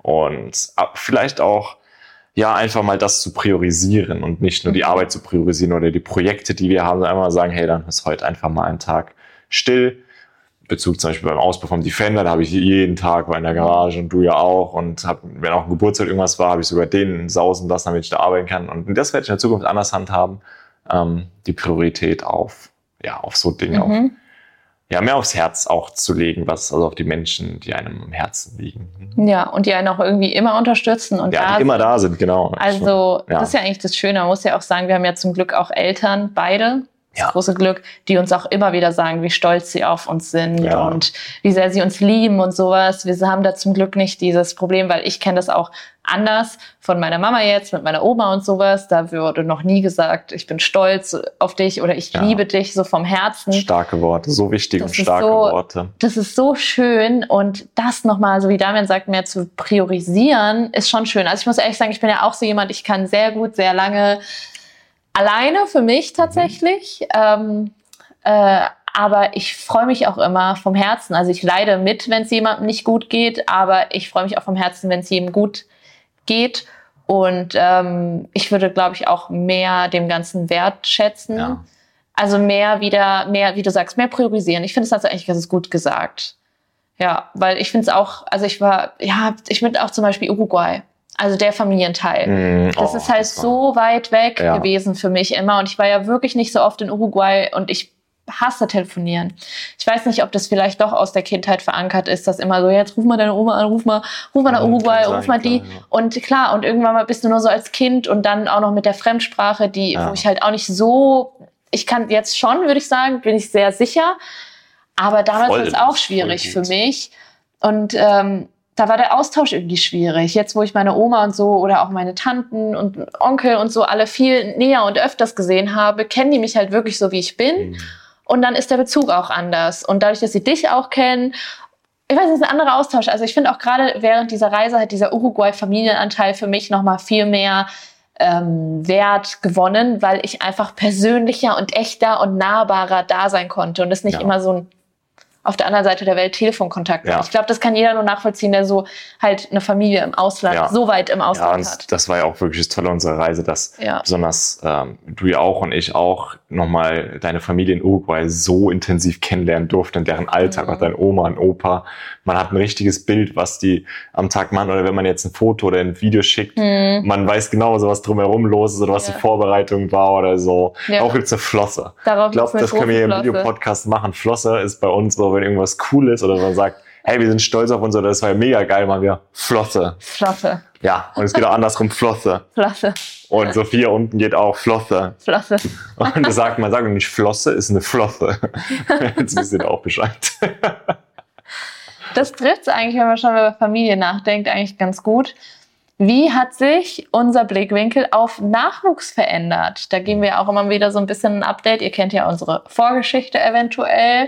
und vielleicht auch ja einfach mal das zu priorisieren und nicht nur die Arbeit zu priorisieren oder die Projekte, die wir haben, sondern einmal sagen, hey, dann ist heute einfach mal ein Tag still. Bezug zum Beispiel beim Ausbau vom Defender, da habe ich jeden Tag war in der Garage und du ja auch und hab, wenn auch ein Geburtstag irgendwas war, habe ich sogar den sausen lassen, damit ich da arbeiten kann und das werde ich in der Zukunft anders handhaben, ähm, die Priorität auf ja auf so Dinge, mhm. auf, ja mehr aufs Herz auch zu legen, was also auf die Menschen, die einem am Herzen liegen. Ja, und die einen auch irgendwie immer unterstützen und ja, da die immer da sind, genau. Also ja. das ist ja eigentlich das Schöne, man muss ja auch sagen, wir haben ja zum Glück auch Eltern, beide. Das ja. große Glück, die uns auch immer wieder sagen, wie stolz sie auf uns sind ja. und wie sehr sie uns lieben und sowas. Wir haben da zum Glück nicht dieses Problem, weil ich kenne das auch anders von meiner Mama jetzt, mit meiner Oma und sowas. Da wurde noch nie gesagt, ich bin stolz auf dich oder ich ja. liebe dich so vom Herzen. Starke Worte, so wichtig das und starke so, Worte. Das ist so schön und das nochmal, so wie Damian sagt, mehr zu priorisieren, ist schon schön. Also ich muss ehrlich sagen, ich bin ja auch so jemand, ich kann sehr gut, sehr lange alleine für mich tatsächlich, mhm. ähm, äh, aber ich freue mich auch immer vom Herzen. Also ich leide mit, wenn es jemandem nicht gut geht, aber ich freue mich auch vom Herzen, wenn es jedem gut geht. Und ähm, ich würde, glaube ich, auch mehr dem Ganzen wertschätzen. Ja. Also mehr wieder, mehr, wie du sagst, mehr priorisieren. Ich finde, das hast du eigentlich ganz gut gesagt. Ja, weil ich finde es auch, also ich war, ja, ich bin auch zum Beispiel Uruguay. Also der Familienteil. Mm, das oh, ist halt das so weit weg ja. gewesen für mich immer. Und ich war ja wirklich nicht so oft in Uruguay und ich hasse telefonieren. Ich weiß nicht, ob das vielleicht doch aus der Kindheit verankert ist, dass immer so, jetzt ruf mal deine Oma an, ruf mal, ruf mal nach ja, Uruguay, ruf mal die. Klar, ja. Und klar, und irgendwann mal bist du nur so als Kind und dann auch noch mit der Fremdsprache, die, ja. wo ich halt auch nicht so, ich kann jetzt schon, würde ich sagen, bin ich sehr sicher. Aber damals war es auch schwierig für mich. Und ähm, da war der Austausch irgendwie schwierig. Jetzt, wo ich meine Oma und so oder auch meine Tanten und Onkel und so alle viel näher und öfters gesehen habe, kennen die mich halt wirklich so, wie ich bin. Mhm. Und dann ist der Bezug auch anders. Und dadurch, dass sie dich auch kennen, ich weiß nicht, ist ein anderer Austausch. Also ich finde auch gerade während dieser Reise hat dieser Uruguay-Familienanteil für mich nochmal viel mehr ähm, Wert gewonnen, weil ich einfach persönlicher und echter und nahbarer da sein konnte. Und es nicht ja. immer so ein auf der anderen Seite der Welt Telefonkontakt Ja. hat. Ich glaube, das kann jeder nur nachvollziehen, der so halt eine Familie im Ausland, Ja. so weit im Ja, Ausland und hat. das war ja auch wirklich das Tolle unserer Reise, dass Ja. besonders ähm, du ja auch und ich auch nochmal deine Familie in Uruguay so intensiv kennenlernen durften, deren Alltag, Mhm. auch deine Oma und Opa. Man hat ein richtiges Bild, was die am Tag machen, oder wenn man jetzt ein Foto oder ein Video schickt, Mhm. man weiß genau, so was drumherum los ist oder was Ja. die Vorbereitung war oder so. Ja. Auch gibt's eine Flosse. Darauf Ich glaube, gibt's eine das können wir hier im große Flosse. Videopodcast machen. Flosse ist bei uns so, wenn irgendwas cool ist oder man sagt, hey, wir sind stolz auf uns oder das war ja mega geil, machen wir Flosse. Flosse, Ja, und es geht auch andersrum, Flosse. Flosse, Und Sophia unten geht auch Flosse. Flosse. Und das sagt man, sagt nicht Flosse, ist eine Flosse. Jetzt wisst ihr auch Bescheid. Das trifft eigentlich, wenn man schon über Familie nachdenkt, eigentlich ganz gut. Wie hat sich unser Blickwinkel auf Nachwuchs verändert? Da geben wir auch immer wieder so ein bisschen ein Update. Ihr kennt ja unsere Vorgeschichte eventuell.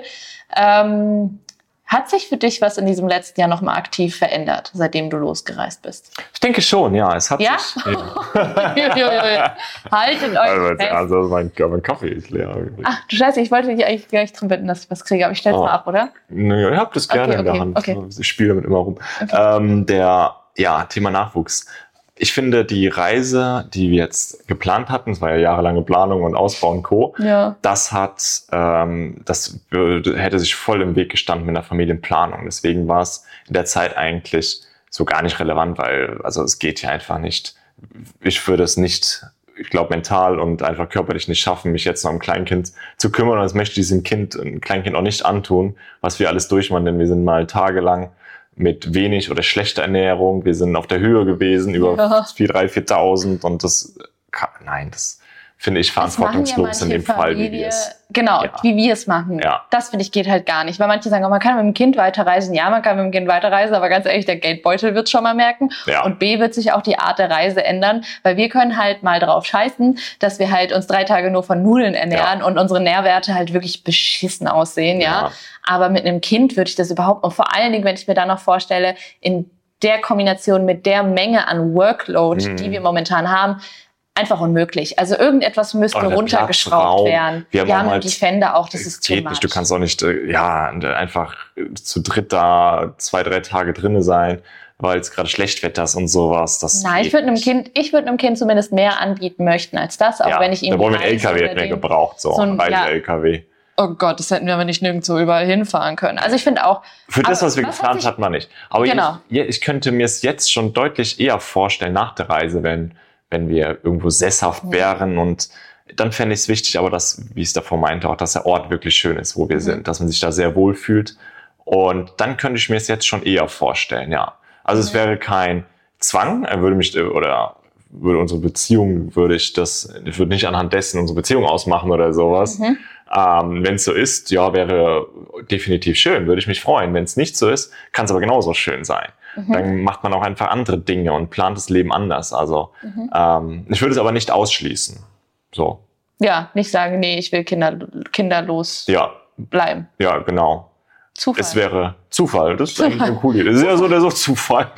Ähm, hat sich für dich was in diesem letzten Jahr nochmal aktiv verändert, seitdem du losgereist bist? Ich denke schon, ja. Es hat Ja? sich. Ja. Jojojo. Haltet euch Also, fest. also mein, mein Kaffee ist leer. Ach, du Scheiße, ich wollte dich eigentlich gar nicht drum bitten, dass ich was kriege, aber ich stell's Oh. mal ab, oder? Naja, ich hab das gerne Okay, in der okay, Hand. okay. Ich spiele damit immer rum. Okay. Ähm, der, ja, Thema Nachwuchs. Ich finde, die Reise, die wir jetzt geplant hatten, es war ja jahrelange Planung und Ausbau und Co., Ja. das hat, ähm, das würde, hätte sich voll im Weg gestanden mit der Familienplanung. Deswegen war es in der Zeit eigentlich so gar nicht relevant, weil, also es geht ja einfach nicht. Ich würde es nicht, ich glaube, mental und einfach körperlich nicht schaffen, mich jetzt noch um ein Kleinkind zu kümmern. Und das möchte ich diesem Kind, ein Kleinkind auch nicht antun, was wir alles durchmachen, denn wir sind mal tagelang mit wenig oder schlechter Ernährung. Wir sind auf der Höhe gewesen, über Ja. vier, drei, viertausend und das, kann, nein, das finde ich Das machen ja verantwortungslos in manche dem Fall, wie wir Familie- es. Genau, Ja. wie wir es machen. Ja. Das, finde ich, geht halt gar nicht. Weil manche sagen, oh, man kann mit dem Kind weiterreisen. Ja, man kann mit dem Kind weiterreisen, aber ganz ehrlich, der Geldbeutel wird schon mal merken. Ja. Und B, wird sich auch die Art der Reise ändern, weil wir können halt mal drauf scheißen, dass wir halt uns drei Tage nur von Nudeln ernähren und unsere Nährwerte halt wirklich beschissen aussehen, ja. Ja. Aber mit einem Kind würde ich das überhaupt, und vor allen Dingen, wenn ich mir dann noch vorstelle, in der Kombination mit der Menge an Workload, Mhm. die wir momentan haben, einfach unmöglich. Also irgendetwas müsste Oder der runtergeschraubt Platzraum. werden. Wir haben ja, auch mit mal- die Fender auch, das Es ist too geht much. nicht, du kannst auch nicht, äh, ja, einfach äh, zu dritt da zwei, drei Tage drinne sein, weil es gerade Schlechtwetter ist und sowas. Das Nein, ich geht würde einem nicht. Kind, ich würde einem Kind zumindest mehr anbieten möchten als das, auch ja, wenn ich ihm da wollen wir einen die Reise L K W oder hätten wir den- gebraucht, so, so ein ein- ja. Reise-L K W. Oh Gott, das hätten wir aber nicht nirgendwo überall hinfahren können. Also ich finde auch, Für das, Aber was wir was hat geplant sich- hatten, wir nicht. Aber Genau. ich, ja, ich könnte mir es jetzt schon deutlich eher vorstellen nach der Reise, wenn, wenn wir irgendwo sesshaft Mhm. wären. Und dann fände ich es wichtig, aber das, wie ich es davor meinte, auch, dass der Ort wirklich schön ist, wo wir Mhm. sind, dass man sich da sehr wohl fühlt. Und dann könnte ich mir es jetzt schon eher vorstellen, ja. Also es Mhm. wäre kein Zwang, er würde mich, oder würde unsere Beziehung, würde ich das, ich würde nicht anhand dessen unsere Beziehung ausmachen oder sowas. Mhm. Ähm, wenn es so ist, ja, wäre definitiv schön, würde ich mich freuen. Wenn es nicht so ist, kann es aber genauso schön sein. Mhm. Dann macht man auch einfach andere Dinge und plant das Leben anders. Also Mhm. ähm, ich würde es aber nicht ausschließen. So, ja, nicht sagen, nee, ich will kinder, kinderlos ja, bleiben. ja, genau. Zufall. Es wäre Zufall. Das ist eigentlich eine coole Idee. Das ist ja so oder so Zufall.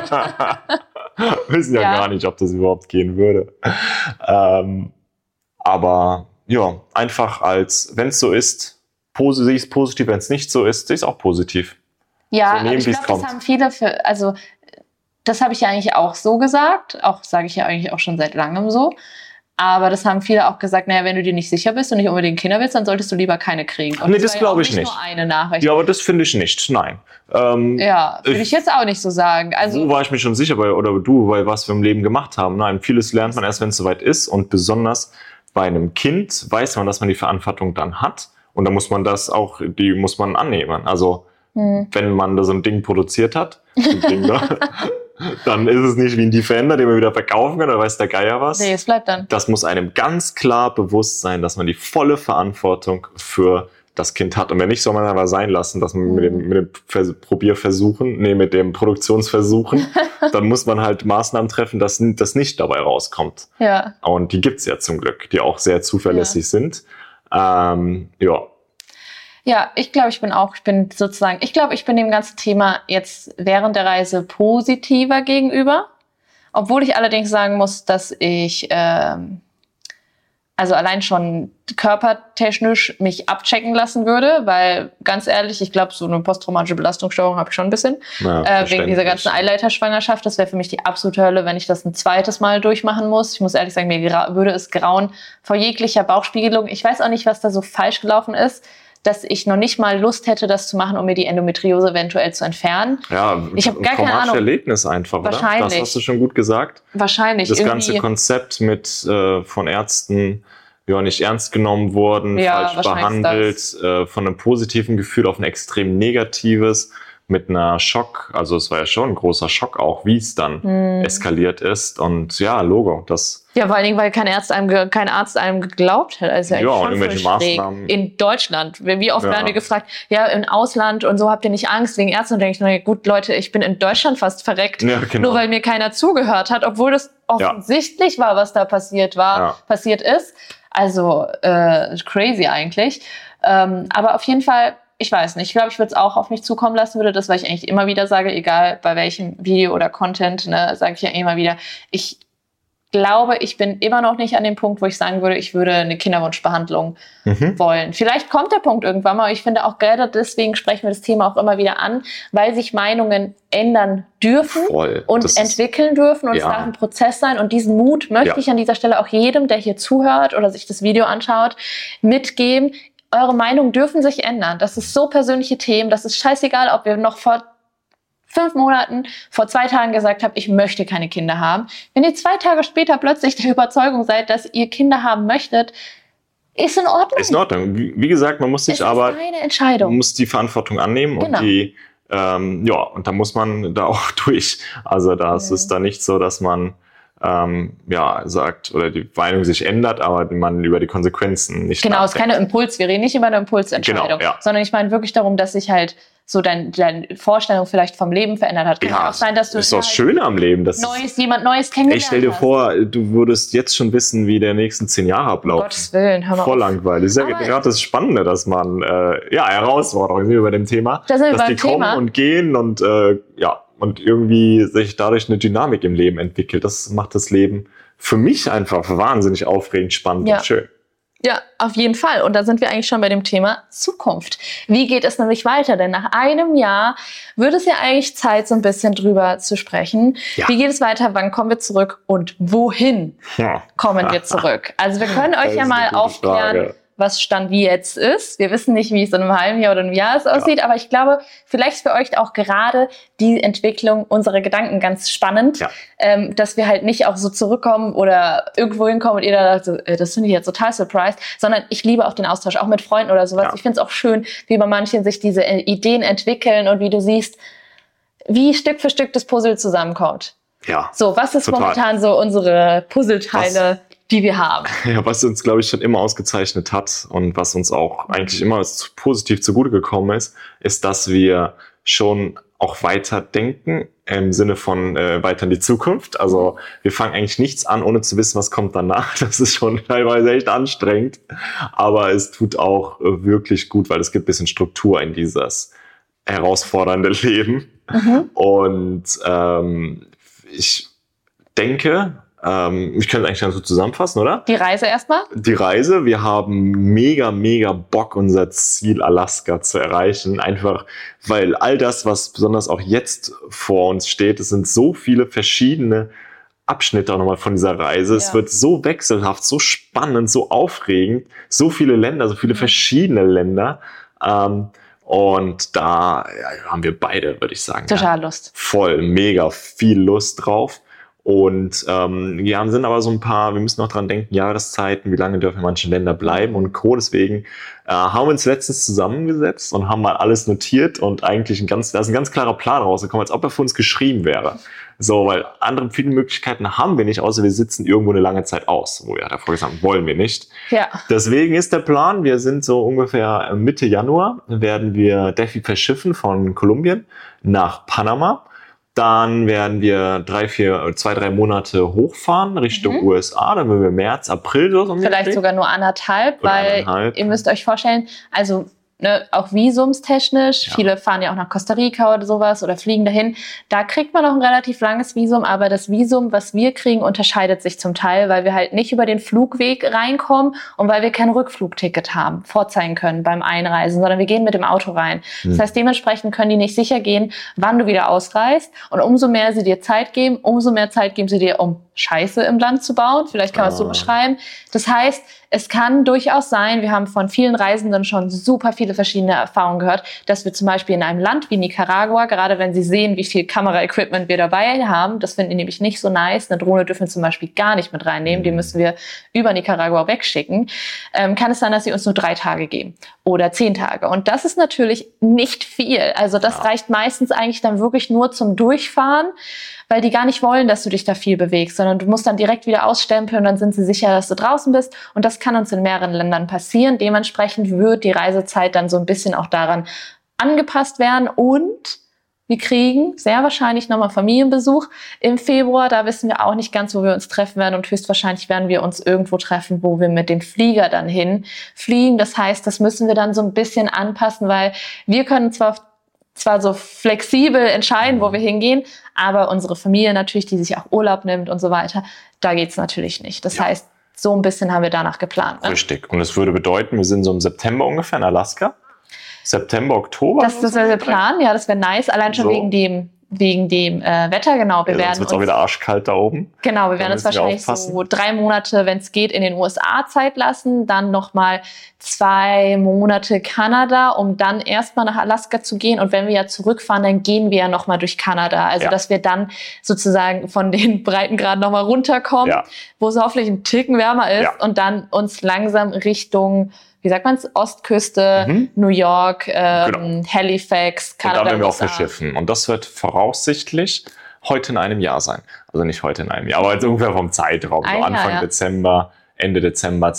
Wissen ja, Ja. gar nicht, ob das überhaupt gehen würde. Ähm, aber ja, einfach als, wenn es so ist, posi- sehe ich es positiv. Wenn es nicht so ist, sehe ich es auch positiv. Ja, So aber nehmen, ich wie's glaube, das kommt. haben viele für, also das habe ich ja eigentlich auch so gesagt, auch sage ich ja eigentlich auch schon seit langem so. Aber das haben viele auch gesagt, naja, wenn du dir nicht sicher bist und nicht unbedingt Kinder willst, dann solltest du lieber keine kriegen. Und Nee, das war ja glaube auch ich nicht. Nur eine Nachricht. Ja, aber das finde ich nicht. Nein. Ähm, Ja, würde Ich- ich jetzt auch nicht so sagen. Also Wo war ich mir schon sicher, bei, oder du, bei was wir im Leben gemacht haben? Nein, vieles lernt man erst, wenn es soweit ist. Und besonders bei einem Kind weiß man, dass man die Verantwortung dann hat. Und da muss man das auch, die muss man annehmen. Also, hm. wenn man da so ein Ding produziert hat, so ein Ding da, dann ist es nicht wie ein Defender, den man wieder verkaufen kann, oder weiß der Geier was. Nee, es bleibt dann. Das muss einem ganz klar bewusst sein, dass man die volle Verantwortung für das Kind hat. Und wenn nicht, soll man aber sein lassen, dass man mit dem, mit dem Vers- Probierversuchen, nee, mit dem Produktionsversuchen, dann muss man halt Maßnahmen treffen, dass n- das nicht dabei rauskommt. Ja. Und die gibt's ja zum Glück, die auch sehr zuverlässig sind. Ähm, ja, Ja, ich glaube, ich bin auch, ich bin sozusagen, ich glaube, ich bin dem ganzen Thema jetzt während der Reise positiver gegenüber. Obwohl ich allerdings sagen muss, dass ich ähm, also allein schon körpertechnisch mich abchecken lassen würde, weil ganz ehrlich, ich glaube, so eine posttraumatische Belastungsstörung habe ich schon ein bisschen, ja, äh, wegen dieser ganzen Eileiterschwangerschaft. Das wäre für mich die absolute Hölle, wenn ich das ein zweites Mal durchmachen muss. Ich muss ehrlich sagen, mir gra- würde es grauen vor jeglicher Bauchspiegelung. Ich weiß auch nicht, was da so falsch gelaufen ist, dass ich noch nicht mal Lust hätte, das zu machen, um mir die Endometriose eventuell zu entfernen. Ja, ich habe gar keine Ahnung. Erlebnis einfach, Wahrscheinlich. Oder? Das hast du schon gut gesagt. Wahrscheinlich. Das irgendwie. ganze Konzept mit äh, von Ärzten ja nicht ernst genommen worden, ja, falsch behandelt, äh, von einem positiven Gefühl auf ein extrem negatives, mit einer Schock, also es war ja schon ein großer Schock auch, wie es dann hm. eskaliert ist. Und ja, Logo, das... Ja, vor allen Dingen, weil kein Arzt einem, kein Arzt einem geglaubt hat. Also ja, und irgendwelche Maßnahmen. In Deutschland. Wie oft ja. werden wir gefragt, ja, im Ausland und so habt ihr nicht Angst wegen Ärzten? Und denke ich, na gut, Leute, ich bin in Deutschland fast verreckt. Ja, genau. Nur weil mir keiner zugehört hat, obwohl das offensichtlich ja. war, was da passiert war, ja. passiert ist. Also äh, crazy eigentlich. Ähm, aber auf jeden Fall... Ich weiß nicht. Ich glaube, ich würde es auch auf mich zukommen lassen, würde das, weil ich eigentlich immer wieder sage, egal bei welchem Video oder Content, ne, sage ich ja immer wieder, ich glaube, ich bin immer noch nicht an dem Punkt, wo ich sagen würde, ich würde eine Kinderwunschbehandlung mhm. wollen. Vielleicht kommt der Punkt irgendwann mal, aber ich finde auch gerade deswegen sprechen wir das Thema auch immer wieder an, weil sich Meinungen ändern dürfen Voll. und das entwickeln dürfen und ja. es darf ein Prozess sein. Und diesen Mut möchte ja. ich an dieser Stelle auch jedem, der hier zuhört oder sich das Video anschaut, mitgeben. Eure Meinungen dürfen sich ändern. Das ist so persönliche Themen. Das ist scheißegal, ob ihr noch vor fünf Monaten, vor zwei Tagen gesagt habt, ich möchte keine Kinder haben. Wenn ihr zwei Tage später plötzlich der Überzeugung seid, dass ihr Kinder haben möchtet, ist in Ordnung. Ist in Ordnung. Wie, wie gesagt, man muss sich es aber, ist eine Entscheidung. Man muss die Verantwortung annehmen genau. und die, ähm, ja, und da muss man da auch durch. Also das mhm. ist da nicht so, dass man Ähm, ja, sagt, oder die Meinung sich ändert, aber man über die Konsequenzen nicht Genau, es ist keine Impuls, wir reden nicht über eine Impulsentscheidung, genau, ja. sondern ich meine wirklich darum, dass sich halt so deine dein Vorstellung vielleicht vom Leben verändert hat. Kann ja auch sein, dass du ist doch schön am Leben. Das Neues, jemand Neues kennengelernt hast. Ich stell dir vor, du würdest jetzt schon wissen, wie der nächsten zehn Jahre ablaufen. Um Gottes Willen, hör mal Voll auf. langweilig. Das ist ja gerade das Spannende, dass man, äh, ja, Herausforderungen sind wir bei dem Thema, da sind wir dass die beim Thema. kommen und gehen und, äh, ja, und irgendwie sich dadurch eine Dynamik im Leben entwickelt. Das macht das Leben für mich einfach wahnsinnig aufregend, spannend ja. und schön. Ja, auf jeden Fall. Und da sind wir eigentlich schon bei dem Thema Zukunft. Wie geht es nämlich weiter? Denn nach einem Jahr wird es ja eigentlich Zeit, so ein bisschen drüber zu sprechen. Ja. Wie geht es weiter? Wann kommen wir zurück? Und wohin ja. kommen wir zurück? Also wir können euch ja mal aufklären, Frage. was Stand wie jetzt ist. Wir wissen nicht, wie es in einem halben Jahr oder einem Jahr es aussieht, ja. aber ich glaube, vielleicht ist für euch auch gerade die Entwicklung unserer Gedanken ganz spannend, ja. ähm, dass wir halt nicht auch so zurückkommen oder irgendwo hinkommen und ihr da sagt, so, äh, das finde ich jetzt total surprised, sondern ich liebe auch den Austausch, auch mit Freunden oder sowas. Ja. Ich finde es auch schön, wie bei manchen sich diese äh, Ideen entwickeln und wie du siehst, wie Stück für Stück das Puzzle zusammenkommt. Ja. So, was ist total. momentan so unsere Puzzleteile? Was? die wir haben. Ja, was uns, glaube ich, schon immer ausgezeichnet hat und was uns auch eigentlich immer positiv zugute gekommen ist, ist, dass wir schon auch weiter denken im Sinne von äh, weiter in die Zukunft. Also wir fangen eigentlich nichts an, ohne zu wissen, was kommt danach. Das ist schon teilweise echt anstrengend, aber es tut auch äh, wirklich gut, weil es gibt ein bisschen Struktur in dieses herausfordernde Leben. Mhm. Und ähm, ich denke, Ähm, ich könnte eigentlich ganz gut zusammenfassen, oder? Die Reise erstmal? Die Reise. Wir haben mega, mega Bock, unser Ziel Alaska zu erreichen. Einfach, weil all das, was besonders auch jetzt vor uns steht, es sind so viele verschiedene Abschnitte auch nochmal von dieser Reise. Ja. Es wird so wechselhaft, so spannend, so aufregend. So viele Länder, so viele mhm. verschiedene Länder. Ähm, und da ja, haben wir beide, würde ich sagen. Total ja, Lust. Voll, mega viel Lust drauf. Und ähm, ja, sind aber so ein paar, wir müssen noch dran denken, Jahreszeiten, wie lange dürfen manche Länder bleiben und Co. Deswegen äh, haben wir uns letztens zusammengesetzt und haben mal alles notiert und eigentlich ein ganz, da ist ein ganz klarer Plan rausgekommen, als ob er für uns geschrieben wäre. So, weil andere viele Möglichkeiten haben wir nicht, außer wir sitzen irgendwo eine lange Zeit aus, wo wir davor gesagt haben, wollen wir nicht. Ja. Deswegen ist der Plan, wir sind so ungefähr Mitte Januar, werden wir Defi verschiffen von Kolumbien nach Panama. Dann werden wir drei, vier, zwei, drei Monate hochfahren Richtung mhm. U S A. Dann werden wir März, April so. Vielleicht sogar nur anderthalb, weil anderthalb. Ihr müsst euch vorstellen, also ne, auch visumstechnisch. Ja. Viele fahren ja auch nach Costa Rica oder sowas oder fliegen dahin. Da kriegt man noch ein relativ langes Visum, aber das Visum, was wir kriegen, unterscheidet sich zum Teil, weil wir halt nicht über den Flugweg reinkommen und weil wir kein Rückflugticket haben, vorzeigen können beim Einreisen, sondern wir gehen mit dem Auto rein. Hm. Das heißt, dementsprechend können die nicht sicher gehen, wann du wieder ausreist. Und umso mehr sie dir Zeit geben, umso mehr Zeit geben sie dir, um Scheiße im Land zu bauen. Vielleicht kann man es so beschreiben. Das heißt, es kann durchaus sein, wir haben von vielen Reisenden schon super viele verschiedene Erfahrungen gehört, dass wir zum Beispiel in einem Land wie Nicaragua, gerade wenn sie sehen, wie viel Kameraequipment wir dabei haben, das finden die nämlich nicht so nice. Eine Drohne dürfen wir zum Beispiel gar nicht mit reinnehmen, die müssen wir über Nicaragua wegschicken. Ähm, kann es sein, dass sie uns nur drei Tage geben oder zehn Tage. Und das ist natürlich nicht viel. Also das ja. reicht meistens eigentlich dann wirklich nur zum Durchfahren, weil die gar nicht wollen, dass du dich da viel bewegst, sondern du musst dann direkt wieder ausstempeln und dann sind sie sicher, dass du draußen bist. Und das kann uns in mehreren Ländern passieren. Dementsprechend wird die Reisezeit dann so ein bisschen auch daran angepasst werden. Und wir kriegen sehr wahrscheinlich nochmal Familienbesuch im Februar. Da wissen wir auch nicht ganz, wo wir uns treffen werden. Und höchstwahrscheinlich werden wir uns irgendwo treffen, wo wir mit dem Flieger dann hinfliegen. Das heißt, das müssen wir dann so ein bisschen anpassen, weil wir können zwar zwar so flexibel entscheiden, wo wir hingehen, aber unsere Familie natürlich, die sich auch Urlaub nimmt und so weiter, da geht's natürlich nicht. Das ja. heißt, so ein bisschen haben wir danach geplant. Ne? Richtig. Und das würde bedeuten, wir sind so im September ungefähr in Alaska. September, Oktober. Das, das wäre der Plan. Ja, das wäre nice. Allein schon so. wegen dem wegen dem äh, Wetter, genau. Wir ja, werden sonst wird's auch wieder arschkalt da oben. Genau, wir werden uns wahrscheinlich so drei Monate, wenn es geht, in den U S A Zeit lassen, dann nochmal zwei Monate Kanada, um dann erstmal nach Alaska zu gehen. Und wenn wir ja zurückfahren, dann gehen wir ja nochmal durch Kanada. Also, ja. dass wir dann sozusagen von den Breitengraden nochmal runterkommen, ja. wo es hoffentlich ein Ticken wärmer ist ja. und dann uns langsam Richtung, wie sagt man's, Ostküste, mhm. New York, ähm, genau. Halifax, Kanada. Und da werden wir auch verschiffen. Und das wird voraussichtlich heute in einem Jahr sein. Also nicht heute in einem Jahr, aber jetzt ungefähr vom Zeitraum. So Anfang Jahr, ja. Dezember, Ende Dezember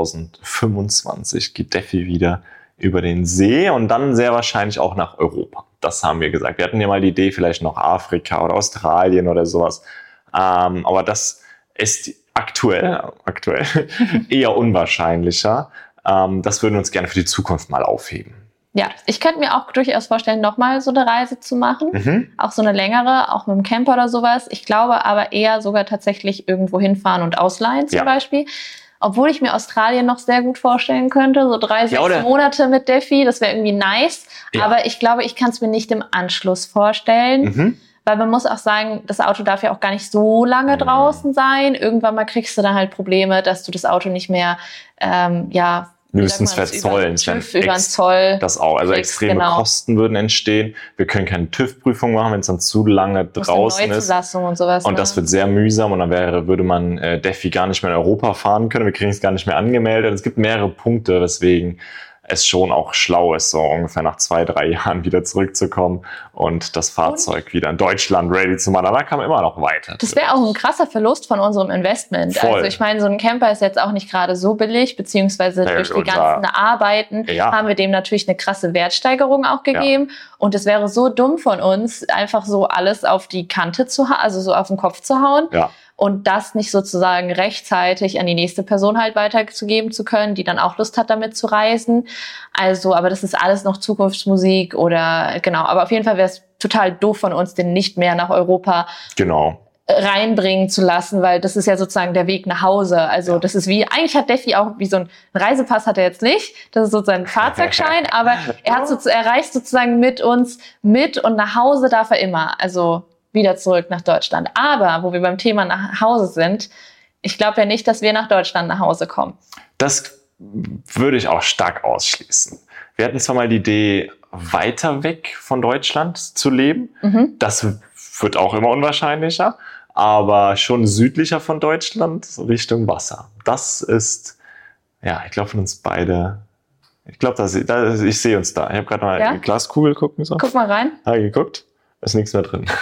zweitausendfünfundzwanzig geht Defi wieder über den See und dann sehr wahrscheinlich auch nach Europa. Das haben wir gesagt. Wir hatten ja mal die Idee, vielleicht noch Afrika oder Australien oder sowas. Ähm, aber das ist aktuell, aktuell eher unwahrscheinlicher. Ähm, das würden wir uns gerne für die Zukunft mal aufheben. Ja, ich könnte mir auch durchaus vorstellen, nochmal so eine Reise zu machen. Mhm. Auch so eine längere, auch mit dem Camper oder sowas. Ich glaube aber eher sogar tatsächlich irgendwo hinfahren und ausleihen zum ja. Beispiel. Obwohl ich mir Australien noch sehr gut vorstellen könnte. So drei, sechs ja, Monate mit Defi, das wäre irgendwie nice. Ja. Aber ich glaube, ich kann es mir nicht im Anschluss vorstellen. Mhm. Weil man muss auch sagen, das Auto darf ja auch gar nicht so lange mhm. draußen sein. Irgendwann mal kriegst du dann halt Probleme, dass du das Auto nicht mehr, ähm, ja, wir müssen es verzollen. TÜV, über den Zoll. Das auch. Also kriegst, extreme genau. Kosten würden entstehen. Wir können keine TÜV-Prüfung machen, wenn es dann zu lange draußen ist. Neuzulassung und sowas. Und ne? das wird sehr mühsam. Und dann wäre, würde man äh, Defi gar nicht mehr in Europa fahren können. Wir kriegen es gar nicht mehr angemeldet. Es gibt mehrere Punkte, weswegen es schon auch schlau ist, so ungefähr nach zwei, drei Jahren wieder zurückzukommen und das Fahrzeug und? wieder in Deutschland ready zu machen. Aber da kann man immer noch weiter. Das wäre auch ein krasser Verlust von unserem Investment. Voll. Also ich meine, so ein Camper ist jetzt auch nicht gerade so billig, beziehungsweise ja, durch die ganzen Arbeiten ja. haben wir dem natürlich eine krasse Wertsteigerung auch gegeben. Ja. Und es wäre so dumm von uns, einfach so alles auf die Kante zu hauen, also so auf den Kopf zu hauen. Ja. Und das nicht sozusagen rechtzeitig an die nächste Person halt weiterzugeben zu können, die dann auch Lust hat, damit zu reisen. Also, aber das ist alles noch Zukunftsmusik oder genau. Aber auf jeden Fall wäre es total doof von uns, den nicht mehr nach Europa genau. reinbringen zu lassen, weil das ist ja sozusagen der Weg nach Hause. Also ja. das ist wie, eigentlich hat Defi auch wie so ein Reisepass hat er jetzt nicht. Das ist sozusagen ein Fahrzeugschein, aber er hat so, er reist sozusagen mit uns mit und nach Hause darf er immer. Also wieder zurück nach Deutschland. Aber, wo wir beim Thema nach Hause sind, ich glaube ja nicht, dass wir nach Deutschland nach Hause kommen. Das würde ich auch stark ausschließen. Wir hatten zwar mal die Idee, weiter weg von Deutschland zu leben. Mhm. Das wird auch immer unwahrscheinlicher. Aber schon südlicher von Deutschland, Richtung Wasser. Das ist, ja, ich glaube von uns beide, ich glaube, dass ich, dass ich sehe uns da. Ich habe gerade mal ja? eine Glaskugel gucken. So. Guck mal rein. Habe ich geguckt? Ist nichts mehr drin.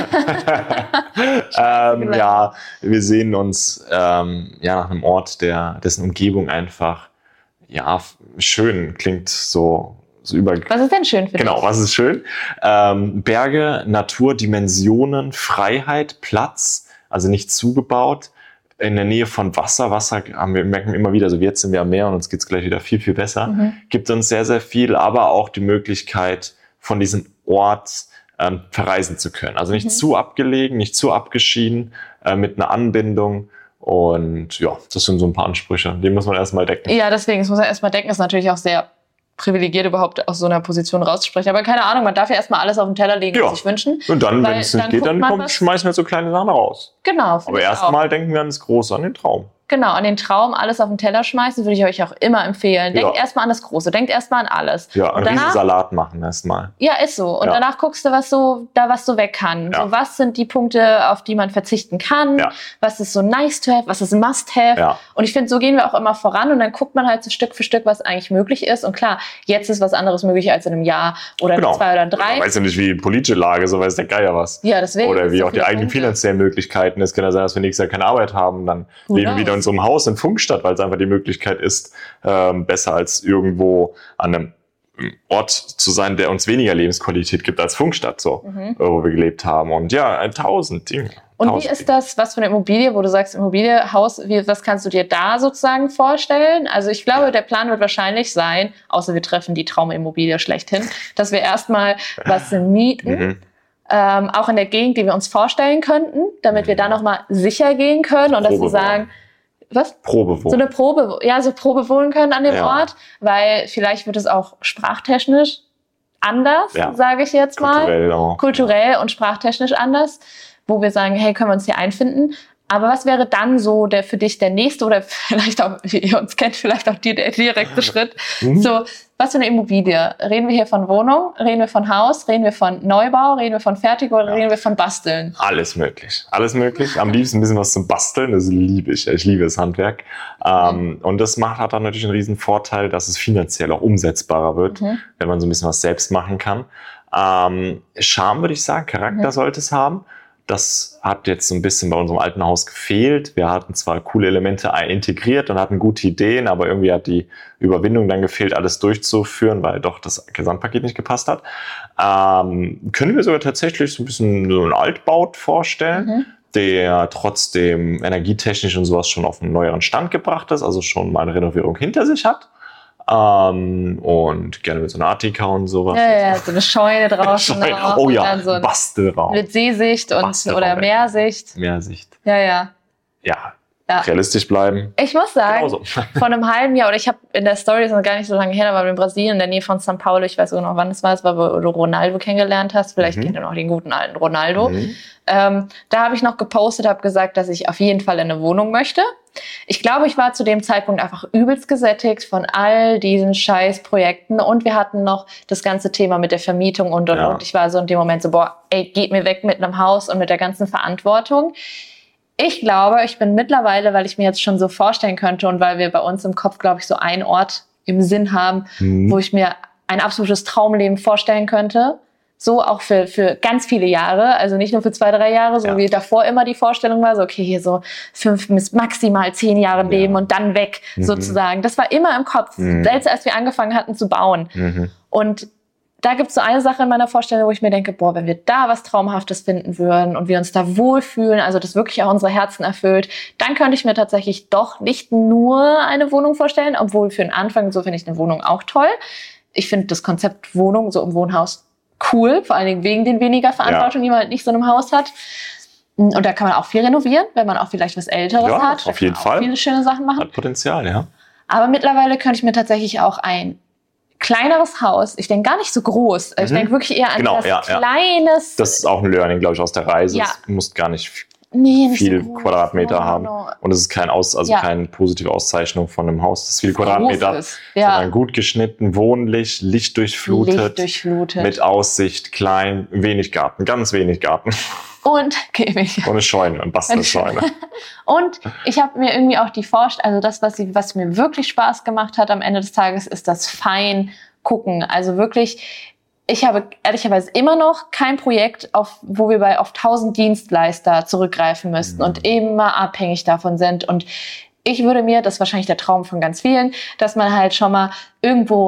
ähm, ja, wir sehen uns ähm, ja nach einem Ort, der dessen Umgebung einfach ja schön klingt, so, so über. Was ist denn schön für dich? Genau, was ist schön? Ähm, Berge, Natur, Dimensionen, Freiheit, Platz, also nicht zugebaut. in der Nähe von Wasser. Wasser haben wir, merken wir immer wieder, so also jetzt sind wir am Meer und uns geht's gleich wieder viel, viel besser. Mhm. Gibt uns sehr, sehr viel, aber auch die Möglichkeit, von diesem Ort ähm, verreisen zu können. Also nicht mhm. zu abgelegen, nicht zu abgeschieden, äh, mit einer Anbindung. Und ja, das sind so ein paar Ansprüche. Die muss man erstmal decken. Ja, deswegen, das muss man erstmal decken. Ist natürlich auch sehr privilegiert, überhaupt aus so einer Position rauszusprechen. Aber keine Ahnung, man darf ja erstmal alles auf den Teller legen, ja. was sich wünschen. Und dann, wenn es nicht geht, dann kommt, schmeißen wir so kleine Sachen raus. Genau. Aber erstmal denken wir an das Große, an den Traum. Genau, an den Traum, alles auf den Teller schmeißen, würde ich euch auch immer empfehlen. Denkt ja. erstmal an das Große, denkt erstmal an alles. Ja, einen riesen Salat machen erstmal. Ja, ist so. Und ja. danach guckst du, was so, da was so weg kann. Ja. So, was sind die Punkte, auf die man verzichten kann? Ja. Was ist so nice to have? Was ist must have? Ja. Und ich finde, so gehen wir auch immer voran und dann guckt man halt so Stück für Stück, was eigentlich möglich ist. Und klar, jetzt ist was anderes möglich als in einem Jahr oder genau. in zwei oder drei. Man weiß ja nicht, wie die politische Lage, so weiß der Geier was. Ja, deswegen. Oder wie so auch die eigenen Punkte. finanziellen Möglichkeiten. Es kann ja sein, dass wir nächstes Jahr keine Arbeit haben. Dann Who leben wir wieder in unserem Haus in Funkstadt, weil es einfach die Möglichkeit ist, ähm, besser als irgendwo an einem Ort zu sein, der uns weniger Lebensqualität gibt als Funkstadt, so, mhm. wo wir gelebt haben. Und ja, tausend Dinge. Und tausend wie ist das, was für eine Immobilie, wo du sagst, Immobilie, Haus, wie, was kannst du dir da sozusagen vorstellen? Also ich glaube, ja. der Plan wird wahrscheinlich sein, außer wir treffen die Traumimmobilie schlechthin, dass wir erstmal was mieten, mhm. ähm, auch in der Gegend, die wir uns vorstellen könnten, damit mhm. wir da nochmal sicher gehen können und dass wir sagen, was? Probewohnen. So eine Probe, ja, so Probe wohnen können an dem ja. Ort, weil vielleicht wird es auch sprachtechnisch anders, ja. sage ich jetzt mal. Kulturell auch. Kulturell und sprachtechnisch anders, wo wir sagen, hey, können wir uns hier einfinden? Aber was wäre dann so der für dich der nächste oder vielleicht auch, wie ihr uns kennt, vielleicht auch die, der direkte Schritt? Mhm. So, was für eine Immobilie? Reden wir hier von Wohnung? Reden wir von Haus? Reden wir von Neubau? Reden wir von Fertig oder ja. reden wir von Basteln? Alles möglich. Alles möglich. Am liebsten ein bisschen was zum Basteln. Das liebe ich. Ich liebe das Handwerk. Mhm. Ähm, und das macht, hat dann natürlich einen riesen Vorteil, dass es finanziell auch umsetzbarer wird, mhm. wenn man so ein bisschen was selbst machen kann. Ähm, Charme würde ich sagen, Charakter mhm. sollte es haben. Das hat jetzt so ein bisschen bei unserem alten Haus gefehlt. Wir hatten zwar coole Elemente integriert und hatten gute Ideen, aber irgendwie hat die Überwindung dann gefehlt, alles durchzuführen, weil doch das Gesamtpaket nicht gepasst hat. Ähm, können wir sogar tatsächlich so ein bisschen so einen Altbau vorstellen, mhm. der trotzdem energietechnisch und sowas schon auf einen neueren Stand gebracht ist, also schon mal eine Renovierung hinter sich hat. Um, und gerne mit so einer Attika und sowas. Ja, ja, so eine Scheune draußen. Scheune. Auch. Oh ja, so ein Bastelraum. Mit Seesicht und Bastelraum, oder Meersicht. Meersicht. Ja, ja. Ja, ja. realistisch bleiben. Ich muss sagen, Genauso. vor einem halben Jahr, oder ich habe in der Story, das ist noch gar nicht so lange her, da war in Brasilien, in der Nähe von São Paulo, ich weiß sogar noch, wann es war, es war, wo du Ronaldo kennengelernt hast. Vielleicht mhm. kennt ihr noch den guten alten Ronaldo. Mhm. Ähm, da habe ich noch gepostet, habe gesagt, dass ich auf jeden Fall in eine Wohnung möchte. Ich glaube, ich war zu dem Zeitpunkt einfach übelst gesättigt von all diesen Scheißprojekten und wir hatten noch das ganze Thema mit der Vermietung und und ja. und. Ich war so in dem Moment so, boah, ey, geht mir weg mit einem Haus und mit der ganzen Verantwortung. Ich glaube, ich bin mittlerweile, weil ich mir jetzt schon so vorstellen könnte und weil wir bei uns im Kopf, glaube ich, so einen Ort im Sinn haben, mhm. wo ich mir ein absolutes Traumleben vorstellen könnte. So auch für, für ganz viele Jahre, also nicht nur für zwei, drei Jahre, so ja. wie davor immer die Vorstellung war, so okay, hier so fünf bis maximal zehn Jahre leben ja. und dann weg, mhm. sozusagen. Das war immer im Kopf, mhm. selbst als wir angefangen hatten zu bauen. Mhm. Und da gibt es so eine Sache in meiner Vorstellung, wo ich mir denke, boah, wenn wir da was Traumhaftes finden würden und wir uns da wohlfühlen, also das wirklich auch unsere Herzen erfüllt, dann könnte ich mir tatsächlich doch nicht nur eine Wohnung vorstellen, obwohl für den Anfang, so finde ich eine Wohnung auch toll. Ich finde das Konzept Wohnung so im Wohnhaus cool, vor allen Dingen wegen den weniger Verantwortung, ja. die man halt nicht so in einem Haus hat. Und da kann man auch viel renovieren, wenn man auch vielleicht was Älteres ja, hat. Auf jeden Fall. Viele schöne Sachen machen. Hat Potenzial, ja. Aber mittlerweile könnte ich mir tatsächlich auch ein kleineres Haus, ich denke gar nicht so groß, mhm. ich denke wirklich eher an genau, das ja, kleines. Ja. Das ist auch ein Learning, glaube ich, aus der Reise. Ja. Du musst gar nicht Nee, nicht viel so Quadratmeter no, haben. no. Und es ist kein Aus, also ja. keine positive Auszeichnung von einem Haus, das viel Quadratmeter, ist. Ja. sondern gut geschnitten, wohnlich, lichtdurchflutet, Lichtdurchflutet. mit Aussicht, klein, wenig Garten, ganz wenig Garten. Und käfig. Und eine Scheune, eine Bastelscheune. Und ich habe mir irgendwie auch die Vorstellung, also das, was, ich, was mir wirklich Spaß gemacht hat am Ende des Tages, ist das fein gucken. Also wirklich, ich habe ehrlicherweise immer noch kein Projekt, auf, wo wir bei auf tausend Dienstleister zurückgreifen müssten mhm. und immer abhängig davon sind. Und ich würde mir, das ist wahrscheinlich der Traum von ganz vielen, dass man halt schon mal irgendwo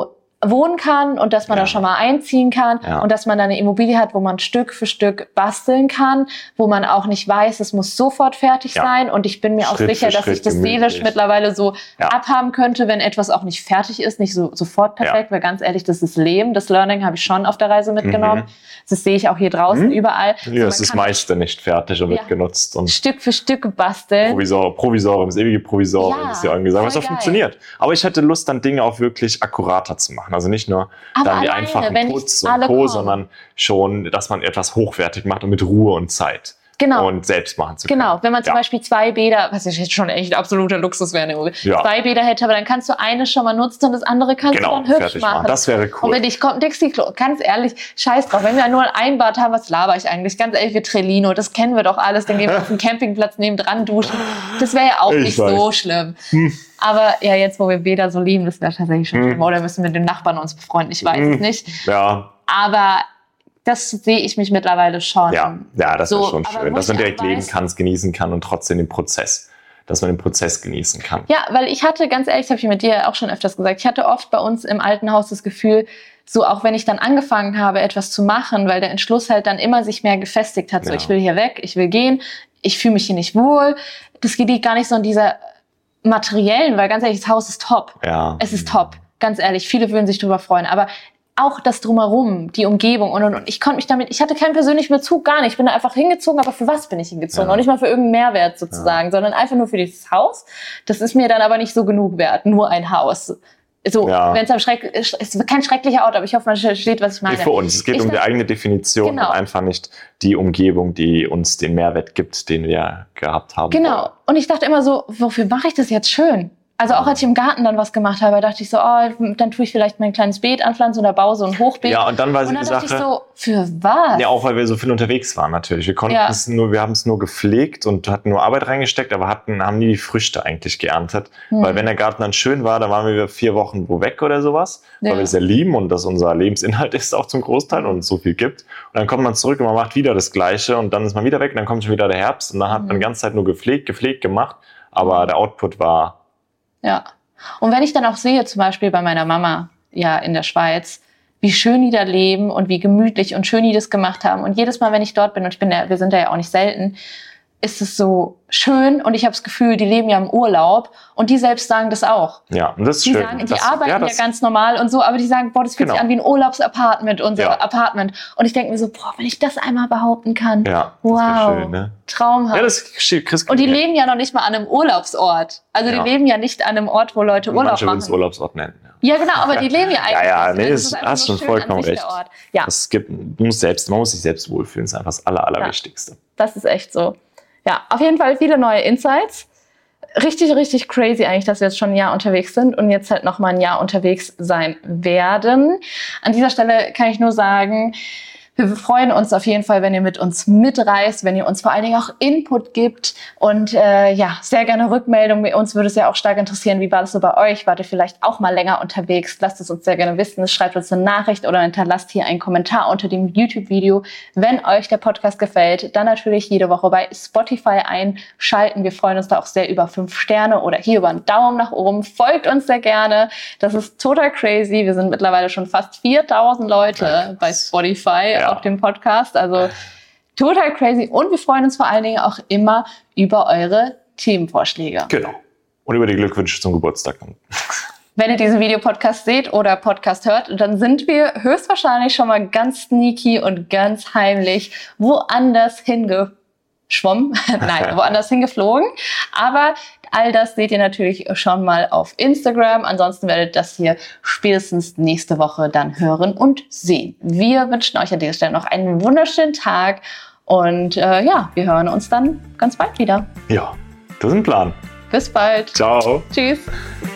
wohnen kann und dass man ja. da schon mal einziehen kann ja. und dass man da eine Immobilie hat, wo man Stück für Stück basteln kann, wo man auch nicht weiß, es muss sofort fertig ja. sein und ich bin mir Schritt auch sicher, dass Schritt ich das gemütlich. seelisch mittlerweile so ja. abhaben könnte, wenn etwas auch nicht fertig ist, nicht so sofort perfekt, ja. weil ganz ehrlich, das ist Leben, das Learning habe ich schon auf der Reise mitgenommen. Mhm. Das sehe ich auch hier draußen mhm. überall. Ja, es ist das meiste nicht fertig und ja. wird genutzt. Und Stück für Stück basteln. Provisor, Provisorium, das ewige Provisorium ja, ist ja angesagt, was auch funktioniert. Aber ich hätte Lust, dann Dinge auch wirklich akkurater zu machen. Also nicht nur aber dann die alleine, einfachen Putz und Co., kommen. sondern schon, dass man etwas hochwertig macht und mit Ruhe und Zeit. Genau. Und selbst machen zu können. Genau, wenn man zum ja. Beispiel zwei Bäder, was jetzt schon echt absoluter Luxus wäre, ja. zwei Bäder hätte, aber dann kannst du eine schon mal nutzen und das andere kannst genau, du dann hübsch machen. machen. Das wäre cool. Und wenn ich komme, Dixie-Klo, ganz ehrlich, scheiß drauf, wenn wir nur ein Bad haben, was laber ich eigentlich? Ganz ehrlich, wir Trellino, das kennen wir doch alles, dann gehen wir auf den Campingplatz nebendran duschen. Das wäre ja auch ich nicht weiß. so schlimm. Hm. Aber ja, jetzt, wo wir Bäder so lieben, das wäre tatsächlich schon hm. schlimm. Oder müssen wir mit den Nachbarn uns befreunden, ich weiß hm. es nicht. Ja. Aber das sehe ich mich mittlerweile schon. Ja, ja, das so, ist schon schön, dass man direkt leben kann, genießen kann und trotzdem den Prozess, dass man den Prozess genießen kann. Ja, weil ich hatte, ganz ehrlich, das habe ich mit dir auch schon öfters gesagt, ich hatte oft bei uns im alten Haus das Gefühl, so auch wenn ich dann angefangen habe, etwas zu machen, weil der Entschluss halt dann immer sich mehr gefestigt hat, so ja. ich will hier weg, ich will gehen, ich fühle mich hier nicht wohl. Das liegt gar nicht so in dieser materiellen, weil ganz ehrlich, das Haus ist top. Ja. Es ist top, ganz ehrlich, viele würden sich drüber freuen, aber auch das Drumherum, die Umgebung und, und, und. Ich konnte mich damit, ich hatte keinen persönlichen Bezug, gar nicht. Ich bin da einfach hingezogen, aber für was bin ich hingezogen? Ja. Auch nicht mal für irgendeinen Mehrwert sozusagen, ja. sondern einfach nur für dieses Haus. Das ist mir dann aber nicht so genug wert, nur ein Haus. So, ja. wenn es am Schreck, es ist kein schrecklicher Ort, aber ich hoffe, man versteht, was ich meine. Nee, für uns. Es geht ich um die eigene Definition genau. und einfach nicht die Umgebung, die uns den Mehrwert gibt, den wir gehabt haben. Genau. Und ich dachte immer so, wofür mache ich das jetzt schön? Also auch als ich im Garten dann was gemacht habe, dachte ich so, oh, dann tue ich vielleicht mein kleines Beet anpflanzen oder baue so ein Hochbeet. Ja, und dann war und die dann Sache. Dachte ich so, für was? Ja, auch weil wir so viel unterwegs waren natürlich. Wir konnten ja. es nur, wir haben es nur gepflegt und hatten nur Arbeit reingesteckt, aber hatten, haben nie die Früchte eigentlich geerntet. Hm. Weil wenn der Garten dann schön war, dann waren wir vier Wochen wo weg oder sowas, ja. weil wir es ja lieben und das unser Lebensinhalt ist auch zum Großteil und es so viel gibt. Und dann kommt man zurück und man macht wieder das Gleiche und dann ist man wieder weg und dann kommt schon wieder der Herbst und dann hat hm. man die ganze Zeit nur gepflegt, gepflegt, gemacht, aber hm. der Output war... Ja. Und wenn ich dann auch sehe, zum Beispiel bei meiner Mama ja in der Schweiz, wie schön die da leben und wie gemütlich und schön die das gemacht haben. Und jedes Mal, wenn ich dort bin, und ich bin ja, wir sind da ja auch nicht selten, ist es so schön und ich habe das Gefühl, die leben ja im Urlaub und die selbst sagen das auch. Ja, und das ist die schön. Sagen, die das, arbeiten ja, das, ja ganz normal und so, aber die sagen, boah, das fühlt genau. sich an wie ein Urlaubsapartment, unser ja. Apartment. Und ich denke mir so, boah, wenn ich das einmal behaupten kann, ja, wow, das schön, ne? Traumhaft. Ja, das kriegst und die leben ja noch nicht mal an einem Urlaubsort. Also ja. die leben ja nicht an einem Ort, wo Leute Urlaub Manche machen. Manche würden es Urlaubsort nennen. Ja. ja, genau, aber die leben ja eigentlich. Ja, ja, nee, das das hast schon vollkommen recht. Ja. Es gibt, du musst selbst, man muss sich selbst wohlfühlen, das ist einfach das Aller, Allerwichtigste. Ja, das ist echt so. Ja, auf jeden Fall viele neue Insights. Richtig, richtig crazy eigentlich, dass wir jetzt schon ein Jahr unterwegs sind und jetzt halt noch mal ein Jahr unterwegs sein werden. An dieser Stelle kann ich nur sagen, wir freuen uns auf jeden Fall, wenn ihr mit uns mitreist, wenn ihr uns vor allen Dingen auch Input gibt und äh, ja, sehr gerne Rückmeldung. Uns würde es ja auch stark interessieren, wie war das so bei euch? Wart ihr vielleicht auch mal länger unterwegs? Lasst es uns sehr gerne wissen. Schreibt uns eine Nachricht oder hinterlasst hier einen Kommentar unter dem YouTube-Video. Wenn euch der Podcast gefällt, dann natürlich jede Woche bei Spotify einschalten. Wir freuen uns da auch sehr über fünf Sterne oder hier über einen Daumen nach oben. Folgt uns sehr gerne. Das ist total crazy. Wir sind mittlerweile schon fast viertausend Leute ja, bei Spotify. Ja. Auf dem Podcast, also total crazy und wir freuen uns vor allen Dingen auch immer über eure Themenvorschläge. Genau. Und über die Glückwünsche zum Geburtstag. Wenn ihr diesen Videopodcast seht oder Podcast hört, dann sind wir höchstwahrscheinlich schon mal ganz sneaky und ganz heimlich woanders hingeschwommen, nein, woanders hingeflogen, aber all das seht ihr natürlich schon mal auf Instagram. Ansonsten werdet ihr das hier spätestens nächste Woche dann hören und sehen. Wir wünschen euch an dieser Stelle noch einen wunderschönen Tag und äh, ja, wir hören uns dann ganz bald wieder. Ja, das ist ein Plan. Bis bald. Ciao. Tschüss.